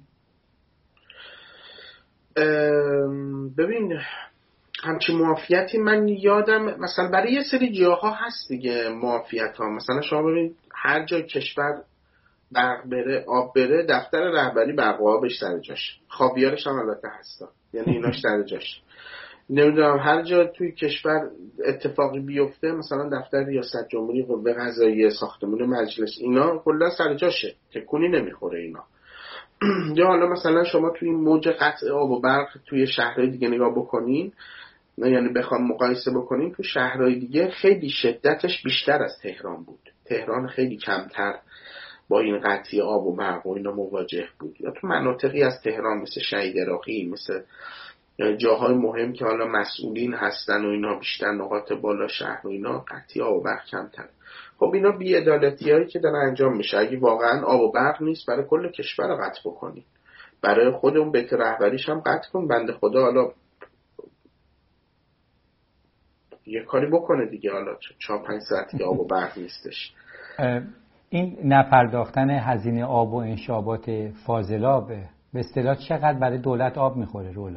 ببین همچین معافیتی من یادم مثلا برای یه سری جاها هست دیگه معافیت ها. مثلا شما ببین هر جای کشور برق بره آب بره، دفتر رهبری برق و آبش سر جاش، خوابیارش هم البته هستا، یعنی ایناش سر جاش. نمیدونم هر جا توی کشور اتفاقی بیفته، مثلا دفتر ریاست جمهوری، قوه قضاییه، ساختمان مجلس، اینا کلا سر جاشه، تکونی نمیخوره اینا. یا حالا مثلا شما توی موج قطع آب و برق توی شهرهای دیگه نگاه بکنین، نه یعنی بخوام مقایسه بکنین، تو شهرهای دیگه خیلی شدتش بیشتر از تهران بود. تهران خیلی کمتر با این قطعی آب و برق و اینا مواجه بود. یا تو مناطقی از تهران مثل شهید عراقی، مثل جاهای مهم که حالا مسئولین هستن و اینا، بیشتر نقاط بالا شهر و اینا قطعی آب و برق کمتر. خب اینا بی‌عدالتی‌هایی که داره انجام میشه. اگه واقعا آب و برق نیست، برای کل کشور رو قطع بکنین، برای خود اون بیت رهبریش هم قطع کن، بنده خدا حالا یه کاری بکنه دیگه، حالا چهار پنج ساعتی آب و برق نیستش. این نپرداختن هزینه آب و انشابات فاضلاب به اصطلاح چقدر برای دولت آب میخوره رولا؟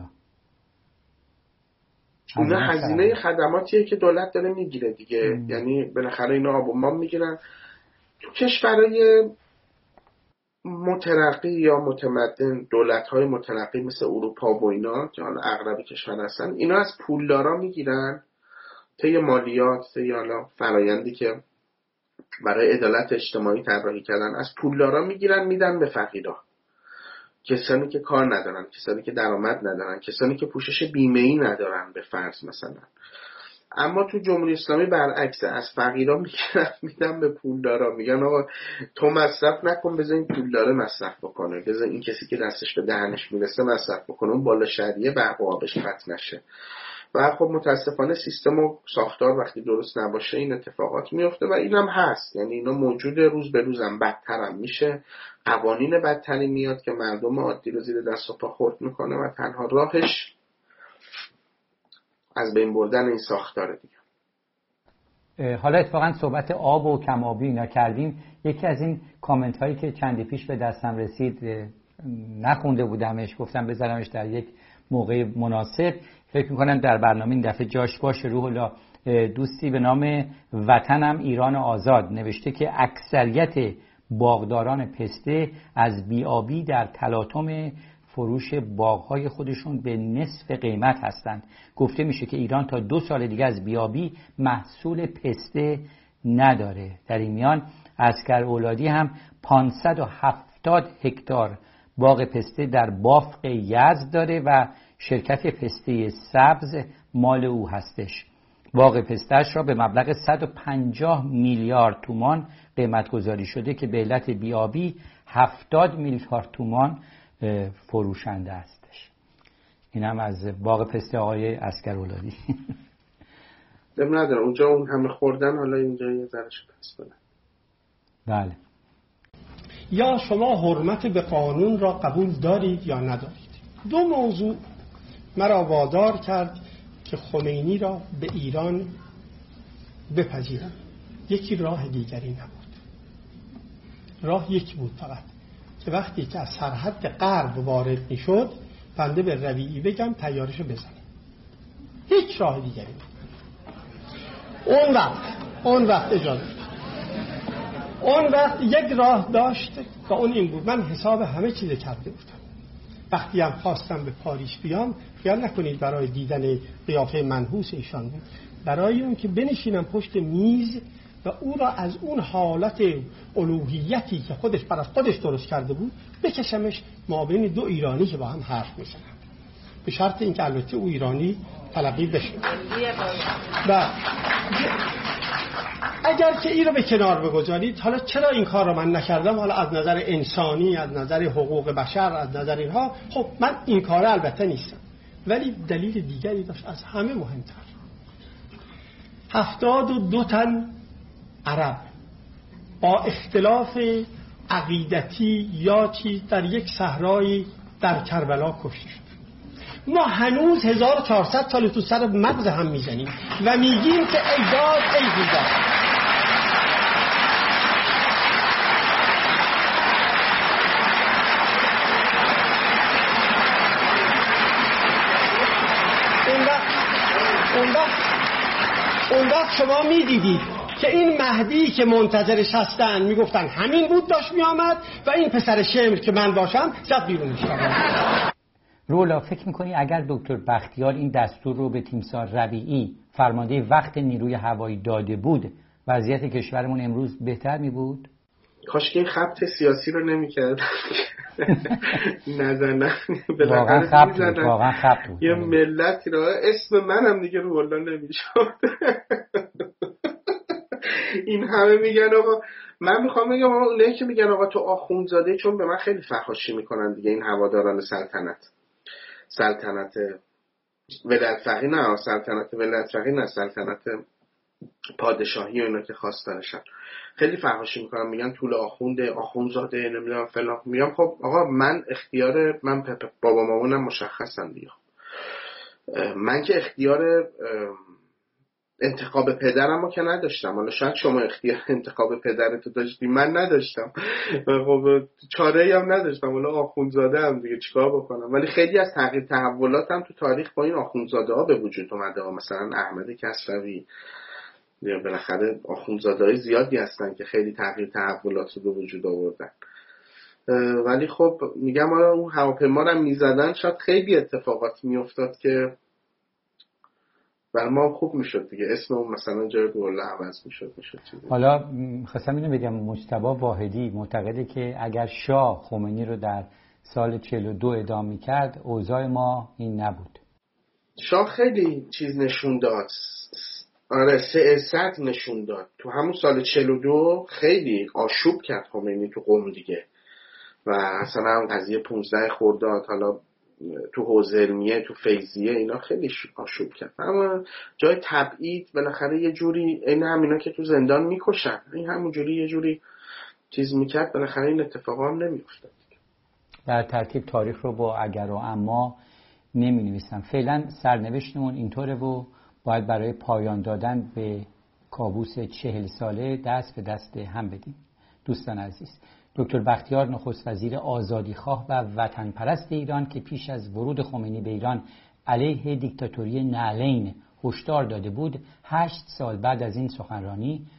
اون هزینه خدماتیه که دولت داره میگیره دیگه. ام. یعنی بالاخره اینا آب و ما میگیرن. تو کشورهای مترقی یا متمدن، دولت‌های مترقی مثل اروپا و اینا که حالا اغلب کشور هستن، اینا از پولدارا میگیرن طی مالیات، طی حالا فرآیندی که برای عدالت اجتماعی طراحی کردن، از پولدارا میگیرن میدن به فقیرا، کسانی که کار ندارن، کسانی که درآمد ندارن، کسانی که پوشش بیمه‌ای ندارن به فرض مثلا. اما تو جمهوری اسلامی برعکس، از فقیرا میگیرن میدن به پولدارا، میگن آقا تو مصرف نکن، بذار این پولدار مصرف بکنه، بذار این کسی که دستش به دهنش میرسه مصرف بکنه، اون بالا شهریه برق و آبش قطع نشه. و خب متاسفانه سیستم و ساختار وقتی درست نباشه این اتفاقات میفته و اینم هست. یعنی اینا موجوده، روز به روزم بدتر هم میشه، قوانین بدتری میاد که مردم عادی رو زیر دست و پا خورد میکنه و تنها راهش از بین بردن این ساختاره دیگه. حالا اتفاقا صحبت آب و کم‌آبی اینا کردیم، یکی از این کامنت هایی که چندی پیش به دستم رسید نخونده بودمش، گفتم بذارمش در یک موقع مناسب. فکر میکنم در برنامه این دفعه جاش باشه. روح الله، دوستی به نام وطنم ایران آزاد نوشته که اکثریت باغداران پسته از بی‌آبی در تلاطم فروش باغ‌های خودشون به نصف قیمت هستند. گفته میشه که ایران تا دو سال دیگه از بیابی محصول پسته نداره. در این میان عسکر اولادی هم پانصد و هفتاد هکتار باغ پسته در بافق یزد داره و شرکت پسته سبز مال او هستش. باغ پسته‌اش را به مبلغ صد و پنجاه میلیارد تومان قیمت گذاری شده که به علت بیابی هفتاد میلیارد تومان فروشنده هستش. این هم از باغ پسته آقای عسکر اولادی. دم نداره اونجا اون همه خوردن، حالا اینجا یه ذرهش پس بدن. بله. یا شما حرمت به قانون را قبول دارید یا ندارید. دو موضوع مرا وادار کرد که خمینی را به ایران بپذیرم. یکی راه دیگری نبود. راه یک بود فقط، که وقتی که از سرحد غرب وارد می شد بنده به ربیعی بگم طیارشو بزنه. هیچ راه دیگری نبود. اون وقت اون وقت اجازه اون وقت یک راه داشت و اون این بود. من حساب همه چیز کرده بودم. وقتی هم خواستم به پاریس بیام، خیال نکنید برای دیدن قیافه منحوس ایشان بود، برای اون که بنشینم پشت میز و او را از اون حالت الوهیتی که خودش برای خودش درست کرده بود بکشمش مابین دو ایرانی که با هم حرف میزنن، به شرط اینکه البته او ایرانی تلقی بشه. و اگر که این رو به کنار بگذارید، حالا چرا این کار رو من نکردم؟ حالا از نظر انسانی، از نظر حقوق بشر، از نظر اینها، خب من این کار البته نیستم، ولی دلیل دیگری داشت از همه مهمتر. هفتاد و دو تن عرب با اختلاف عقیدتی یا چیز در یک صحرایی در کربلا کشته شد. ما هنوز هزار و چهارصد سال تو سر مغز هم میزنیم و میگیم که ای داد ای بیداد. اون وقت شما میدیدید که این مهدی که منتظرش هستن میگفتن همین بود داشت میامد و این پسر شمر که من باشم زد بیرونش. رولا فکر میکنی اگر دکتر بختیار این دستور رو به تیمسار ربیعی فرمانده وقت نیروی هوایی داده بود، وضعیت کشورمون امروز بهتر میبود؟ کاش که این خبت سیاسی رو نمیکرد. نزنن واقعا خبت بود. واقعا خبت بود. یه ملتی رو اسم منم دیگه رولا نمیشد. این همه میگن آقا، من میخوام بگم آقا اونایی که میگن آقا تو آخوندزاده، چون به من خیلی فحاشی میکنن دیگه این هواداران سلطنت سلطنت ولایت فقیه، نه سلطنت ولایت فقیه، نه سلطنت پادشاهی و اینا که خواستارشن، خیلی فحاشی میکنن، میگن طول آخونده، آخوندزاده، نمیدونم فلان. میگم خب آقا من اختیار من بابا مامانم مشخصن دیگه، من که اختیار انتخاب پدرم که نداشتم. حالا شاید شما اختیار انتخاب پدرتو داشتی، من نداشتم، خب چاره‌ای هم نداشتم، حالا آخوندزاده هم دیگه چیکار بکنم. ولی خیلی از تغییر تحولات هم تو تاریخ با این آخوندزاده ها به وجود اومده. مثلا احمد کسروی، بالاخره آخوندزاده‌های زیادی هستن که خیلی تغییر تحولات رو به وجود آوردن. ولی خب میگم حالا اون هواپیما رو میزدن، شاید خیلی اتفاقات میافتاد که برای ما خوب میشد دیگه، اسم اون مثلا جای دوله عوض میشد میشد چیزی. حالا خواستم اینو بگم، مجتبی واحدی معتقده که اگر شاه خمینی رو در سال چهل و دو اعدام میکرد اوضاع ما این نبود. شاه خیلی چیز نشون داد، آره سیاست نشون داد. تو همون سال چهل و دو خیلی آشوب کرد خمینی تو قم دیگه، و اصلا هم قضیه پانزده خرداد، حالا تو حوزه علمیه، تو فیضیه، اینا خیلی آشوب کرد. اما جای تبعید بالاخره یه جوری این همینا که تو زندان میکشن، این همون جوری یه جوری چیز میکرد، بالاخره این اتفاقا هم نمیافتاد. در ترتیب تاریخ رو با اگر و اما نمی نویسم. فعلا سرنوشتمون اینطوره و باید برای پایان دادن به کابوس چهل ساله دست به دست هم بدیم. دوستان عزیز، دکتر بختیار نخست وزیر آزادیخواه و وطن پرست ایران که پیش از ورود خمینی به ایران علیه دیکتاتوری نعلین هشدار داده بود، هشت سال بعد از این سخنرانی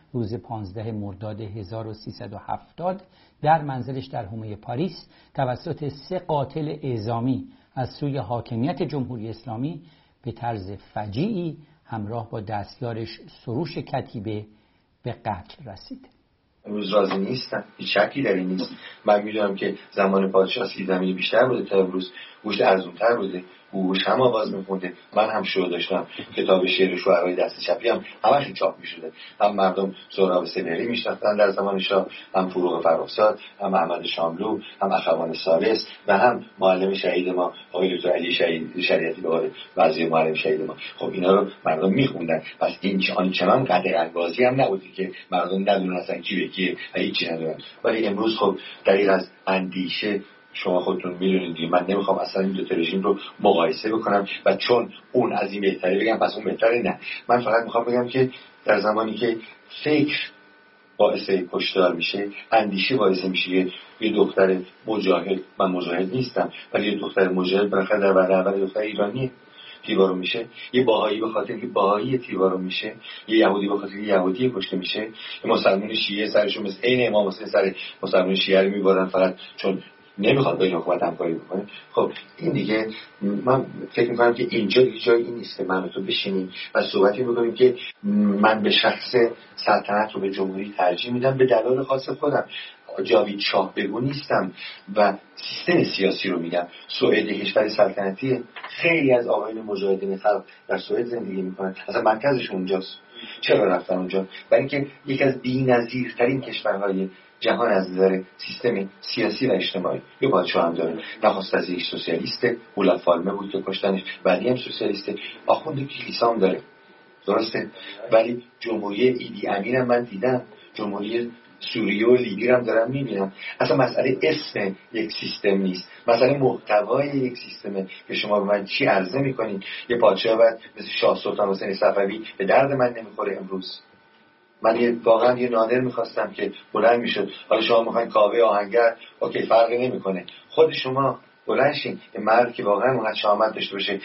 روز پانزده مرداد هزار و سیصد و هفتاد در منزلش در حومه پاریس توسط سه قاتل اعزامی از سوی حاکمیت جمهوری اسلامی به طرز فجیعی همراه با دستیارش سروش کتیبه به قتل رسید. امروز راضی نیستم، هیچ شکی در این نیست. من میدونم که زمان پادشاه سیزدهمی بیشتر بوده تا امروز، گوشت ارزونتر بوده، گوش هم آواز میخونده. من هم شروع داشتم کتاب شعر شعرهای دست چپی هم همشون چاپ میشده. هم مردم سهراب سپهری میشناختن در زمان شاه، هم فروغ فرخزاد، هم احمد شاملو، هم اخوان ثالث و هم معلم شهید ما آقای دکتر علی شهید شریعتی به قول بعضی معلم شهید ما. خب اینا رو مردم میخوندن. پس این آنچنان قدرانگازی هم نبودی که مردم ندونستن کی به کیه و هیچی ندونن. ولی امروز خب دقیق از اندیشه شما خودتون میدونید دیگه، من نمیخوام اصلا این دو تا رژیم رو مقایسه بکنم و چون اون از این بهتره بگم پس اون بهتره، نه. من فقط میخوام بگم که در زمانی که فکر باعث کشتار میشه، اندیشه باعث میشه یه دختر مجاهد، من مجاهد نیستم ولی یه دختر مجاهد بالاخره در برابر اول دختر ایرانی تیوارو میشه، یه باهایی به خاطر که باهایی تیوارو میشه، یه یهودی به خاطر که یهودی کشته میشه، یه مسلمان شیعه سرشون مثل عین امام حسین سر مسلمان شیعه رو میبرن فقط چون نمیخواد با این حکومت همکاری بکنه. خب این دیگه من فکر میکنم که اینجا دیگه جای این نیست که من تو بشینیم و صحبتی بکنیم که من به شخص سلطنت رو به جمهوری ترجیح میدم به دلایل خاص خودم. جاوید شاه بگو نیستم و سیستم سیاسی رو میگم. سوئد کشور سلطنتیه، خیلی از آقایون مجاهدین خلق در سوئد زندگی میکنن، اصلا مرکزشون اونجاست. چرا رفتن اونجا؟ برای اینکه یکی از بی‌نظیرترین کشورهای جهان از نظر سیستم سیاسی و اجتماعی یه پادشاه هم داره. نخست وزیرش سوسیالیسته، اولاد فالمه بود که کشتنش، بعدی هم سوسیالیسته، آخوند کلیسا هم داره، درسته؟ ولی جمهوری ایدی امین هم من دیدم، جمهوری سوریه و لیبی هم دارم میبینم. اصلا مسئله اسم یک سیستم نیست، مسئله محتوای یک سیستمه که شما به من چی عرضه میکنید. یه پادشاه بعد مثل شاه سلطان حسین صفوی به درد من نمیخوره امروز. من یه واقعا یه نادر میخواستم که بلند میشد، حالا شما میخواین کاوه آهنگر، اوکی فرقی نمیکنه، خود شما بلند شین، یه مرد که واقعا اونقدر شهامت داشته باشه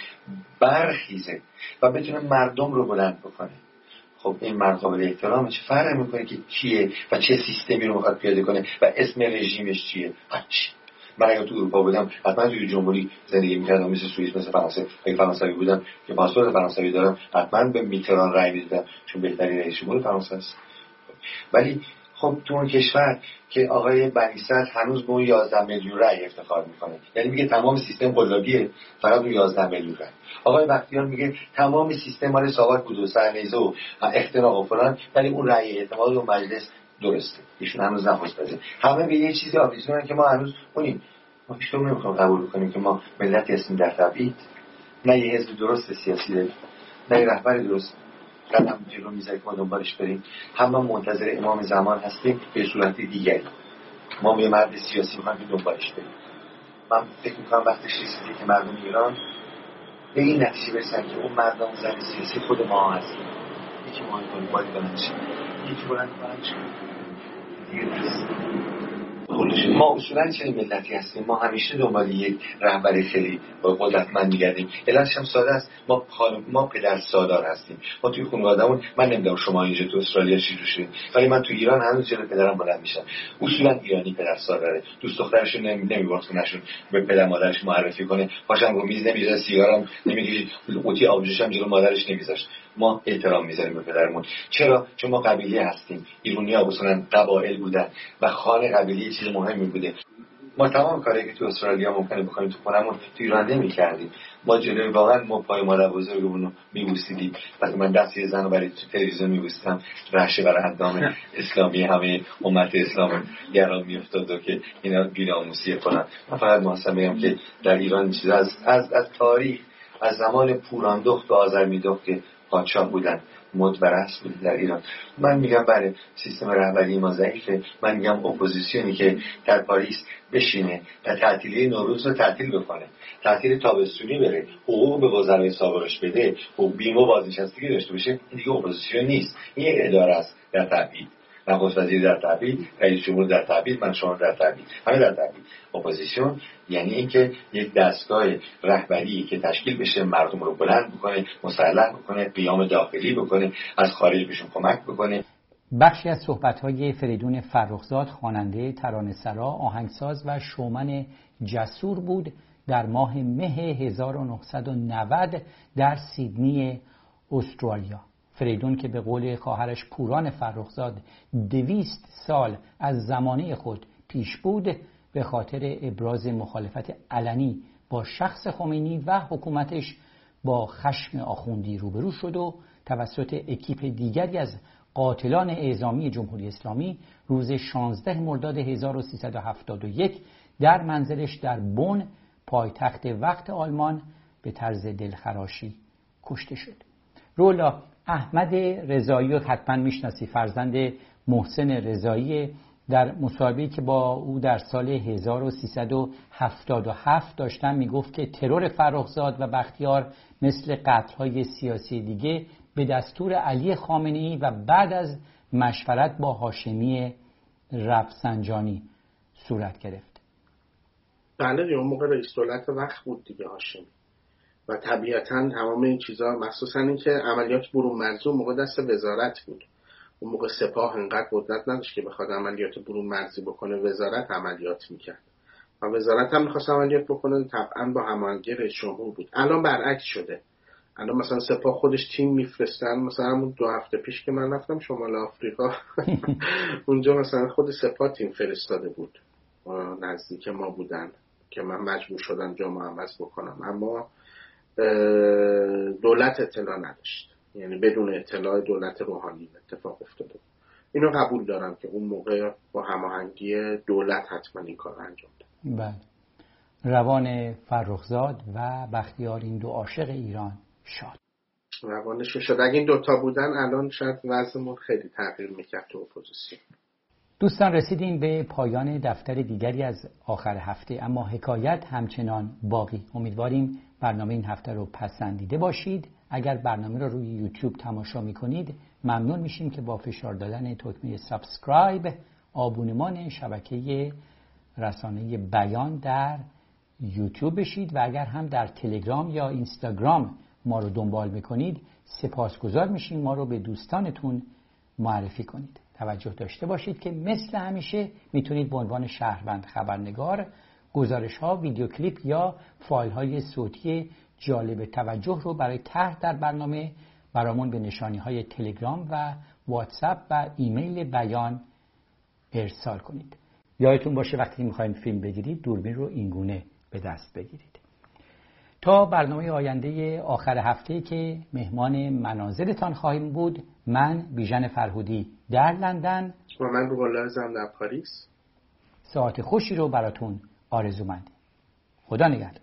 برخیزه و بتونه مردم رو بلند بکنه. خب این مرد قابل احترامه، چه فرقی میکنه که کیه و چه سیستمی رو میخواد پیاده کنه و اسم رژیمش چیه. هیچ. من اگه تو اروپا بودم حتما توی جمهوری زندگی میکردم، مثل سوئیس، مثل فرانسه. اگه فرانسوی بودم که پاسپورت فرانسوی دارم حتما به میتران رای میدادم چون بهترین رئیس جمهور فرانسه است. ولی خب تو اون کشور که آقای بنی صدر هنوز به اون یازده میلیون رای افتخار میکنه، یعنی میگه تمام سیستم قلابیه فقط اون یازده میلیون رای. آقای بختیار میگه تمام سیستم مال ساواک بود و سرنیزه و اختراق و فلان، ولی اون رای اعتماد و مجلس درسته. ایشون هنوز نخواست بزنه. همه به یه چیزی آویزونن که ما هنوز اونیم. ما هیچ طور نمیخوام قبول کنیم که ما ملت هستیم در تبعید. نه یه حزب درست سیاسی داریم، نه یه رهبر درست قدم جلو میذاره که ما دنبالش بریم. هم ما منتظر امام زمان هستیم به صورت دیگری. ما یه مرد سیاسی میخوایم که دنبالش بریم. من فکر میکنم وقتش رسیده که مردم ایران به این نتیجه برسن که اون مردم زن سیاسی خود ما هستیم. یکی ما کنیم باید بلند شیم، یکی بلند بلند شیم دیگه نیست. ما اصولا چه ملتی هستیم؟ ما همیشه دنبال یک رهبر خیلی با قدرتمند میگردیم. علتش هم ساده است، ما ما پدر سالار هستیم. ما توی خانواده‌مون، من نمیدونم شما اینجا تو استرالیا چی جوری شدید، ولی من تو ایران هنوز جلوی پدرم بلند میشم. اصولا ایرانی پدر سالاره، دوست دخترش نمیبرد خونه‌شون به پدر مادرش معرفی کنه، پاشم رو میز نمیذاره، سیگارم نمیکشه، قوطی آبجوش هم جلوی مادرش نمیذاشت. ما احترام میذاریم به پدرمون. چرا؟ چون ما قبیله هستیم. ایرانی‌ها اصولا قبایل بودن و خانه قبیله چیز مهمی بوده. ما تمام کاری که تو استرالیا ممکنه بکنیم تو خونمون تو ایران نمی‌کردیم. ما جلوی واقعا ما پای مادر بزرگمون رو می‌بوسیدیم. وقتی من دست یه زن رو برای تو تلویزیون می‌بوسیدم، رعشه بر اندام اسلامی همه امت اسلام گرام می‌افتاد و که اینا بی‌ناموسی کنن. من فقط می‌خواستم بگم که در ایران چیز از از از تاریخ، از زمان پوراندخت و آذرمیدخت که پادشاه بودن مدبرس بود در ایران. من میگم بله سیستم رهبری ما ضعیفه. من میگم اپوزیسیونی که در پاریس بشینه و تعطیلی نوروز رو تعطیل بکنه، تعطیل تابستونی بره، حقوق به وزرای سابقش بده، حقوق بیمه بازنشستگی داشته باشه، این دیگه اپوزیسیون نیست، این یک اداره است در تبعید. نخست وزیر در تبعید، رئیس جمهور در تبعید، من شما در تبعید، همه در تبعید. اپوزیسیون یعنی اینکه یک دستگاه رهبری که تشکیل بشه، مردم رو بلند بکنه، مسلح بکنه، قیام داخلی بکنه، از خارج بهشون کمک بکنه. بخشی از صحبت‌های فریدون فرخزاد، خواننده، ترانه‌سرا، آهنگساز و شومن جسور بود در ماه مه هزار و نهصد و نود در سیدنی، استرالیا. فریدون که به قول خواهرش پوران فرخزاد دویست سال از زمانه خود پیش بود، به خاطر ابراز مخالفت علنی با شخص خمینی و حکومتش با خشم آخوندی روبرو شد و توسط اکیپ دیگری از قاتلان اعزامی جمهوری اسلامی روز شانزده مرداد هزار و سیصد و هفتاد و یک در منزلش در بن، پایتخت وقت آلمان، به طرز دلخراشی کشته شد. رولا احمد رضایی رو حتما میشناسی، فرزند محسن رضایی، در مصاحبه‌ای که با او در سال هزار و سیصد و هفتاد و هفت داشتن میگفت که ترور فرخزاد و بختیار مثل قتل‌های سیاسی دیگه به دستور علی خامنه‌ای و بعد از مشورت با هاشمی رفسنجانی صورت گرفت. بله دیگه، اون موقع رئیس دولت وقت بود دیگه هاشمی، و طبیعتاً تمام این چیزا، مخصوصاً این که عملیات برون مرزی اون موقع دست وزارت بود. اون موقع سپاه انقدر قدرت نداشت که بخواد عملیات برون مرزی بکنه، وزارت عملیات میکرد و وزارت هم میخواست عملیات بکنه، طبعاً با هماهنگی رئیس جمهور بود. الان برعکس شده. الان مثلا سپاه خودش تیم میفرستن، مثلا همون دو هفته پیش که من رفتم شمال آفریقا اونجا مثلا خود سپاه تیم فرستاده بود، نزدیک ما بودن که من مجبور شدم جامعه عوض بکنم، اما دولت اطلاع نداشت، یعنی بدون اطلاع دولت روحانی اتفاق افتاده. اینو قبول دارم که اون موقع با هماهنگی دولت حتما این کار انجام داد. بله. روان فرخزاد و بختیار، این دو عاشق ایران، شاد. روانشون شد. اگه این دوتا بودن الان شاید وضعمون خیلی تغییر میکرد تو اپوزیسیون. دوستان رسیدیم به پایان دفتر دیگری از آخر هفته، اما حکایت همچنان باقی. امیدواریم برنامه این هفته رو پسندیده باشید. اگر برنامه رو روی یوتیوب تماشا میکنید ممنون میشیم که با فشار دادن تکمه سابسکرایب آبونمان شبکه رسانه بیان در یوتیوب بشید، و اگر هم در تلگرام یا اینستاگرام ما رو دنبال میکنید سپاسگزار میشیم ما رو به دوستانتون معرفی کنید. توجه داشته باشید که مثل همیشه میتونید به عنوان شهروند خبرنگار گزارش ها، ویدیو کلیپ یا فایل های صوتی جالب توجه رو برای طرح در برنامه برامون به نشانی های تلگرام و واتساپ و ایمیل بیان ارسال کنید. یادتون باشه وقتی میخواین فیلم بگیرید دوربین رو اینگونه به دست بگیرید. تا برنامه آینده آخر هفته که مهمان منازلتان خواهیم بود، من بیژن فرهودی در لندن و من روح‌الله زم در پاریس، ساعت خوشی رو براتون آرزومندیم. خدا نگهدار.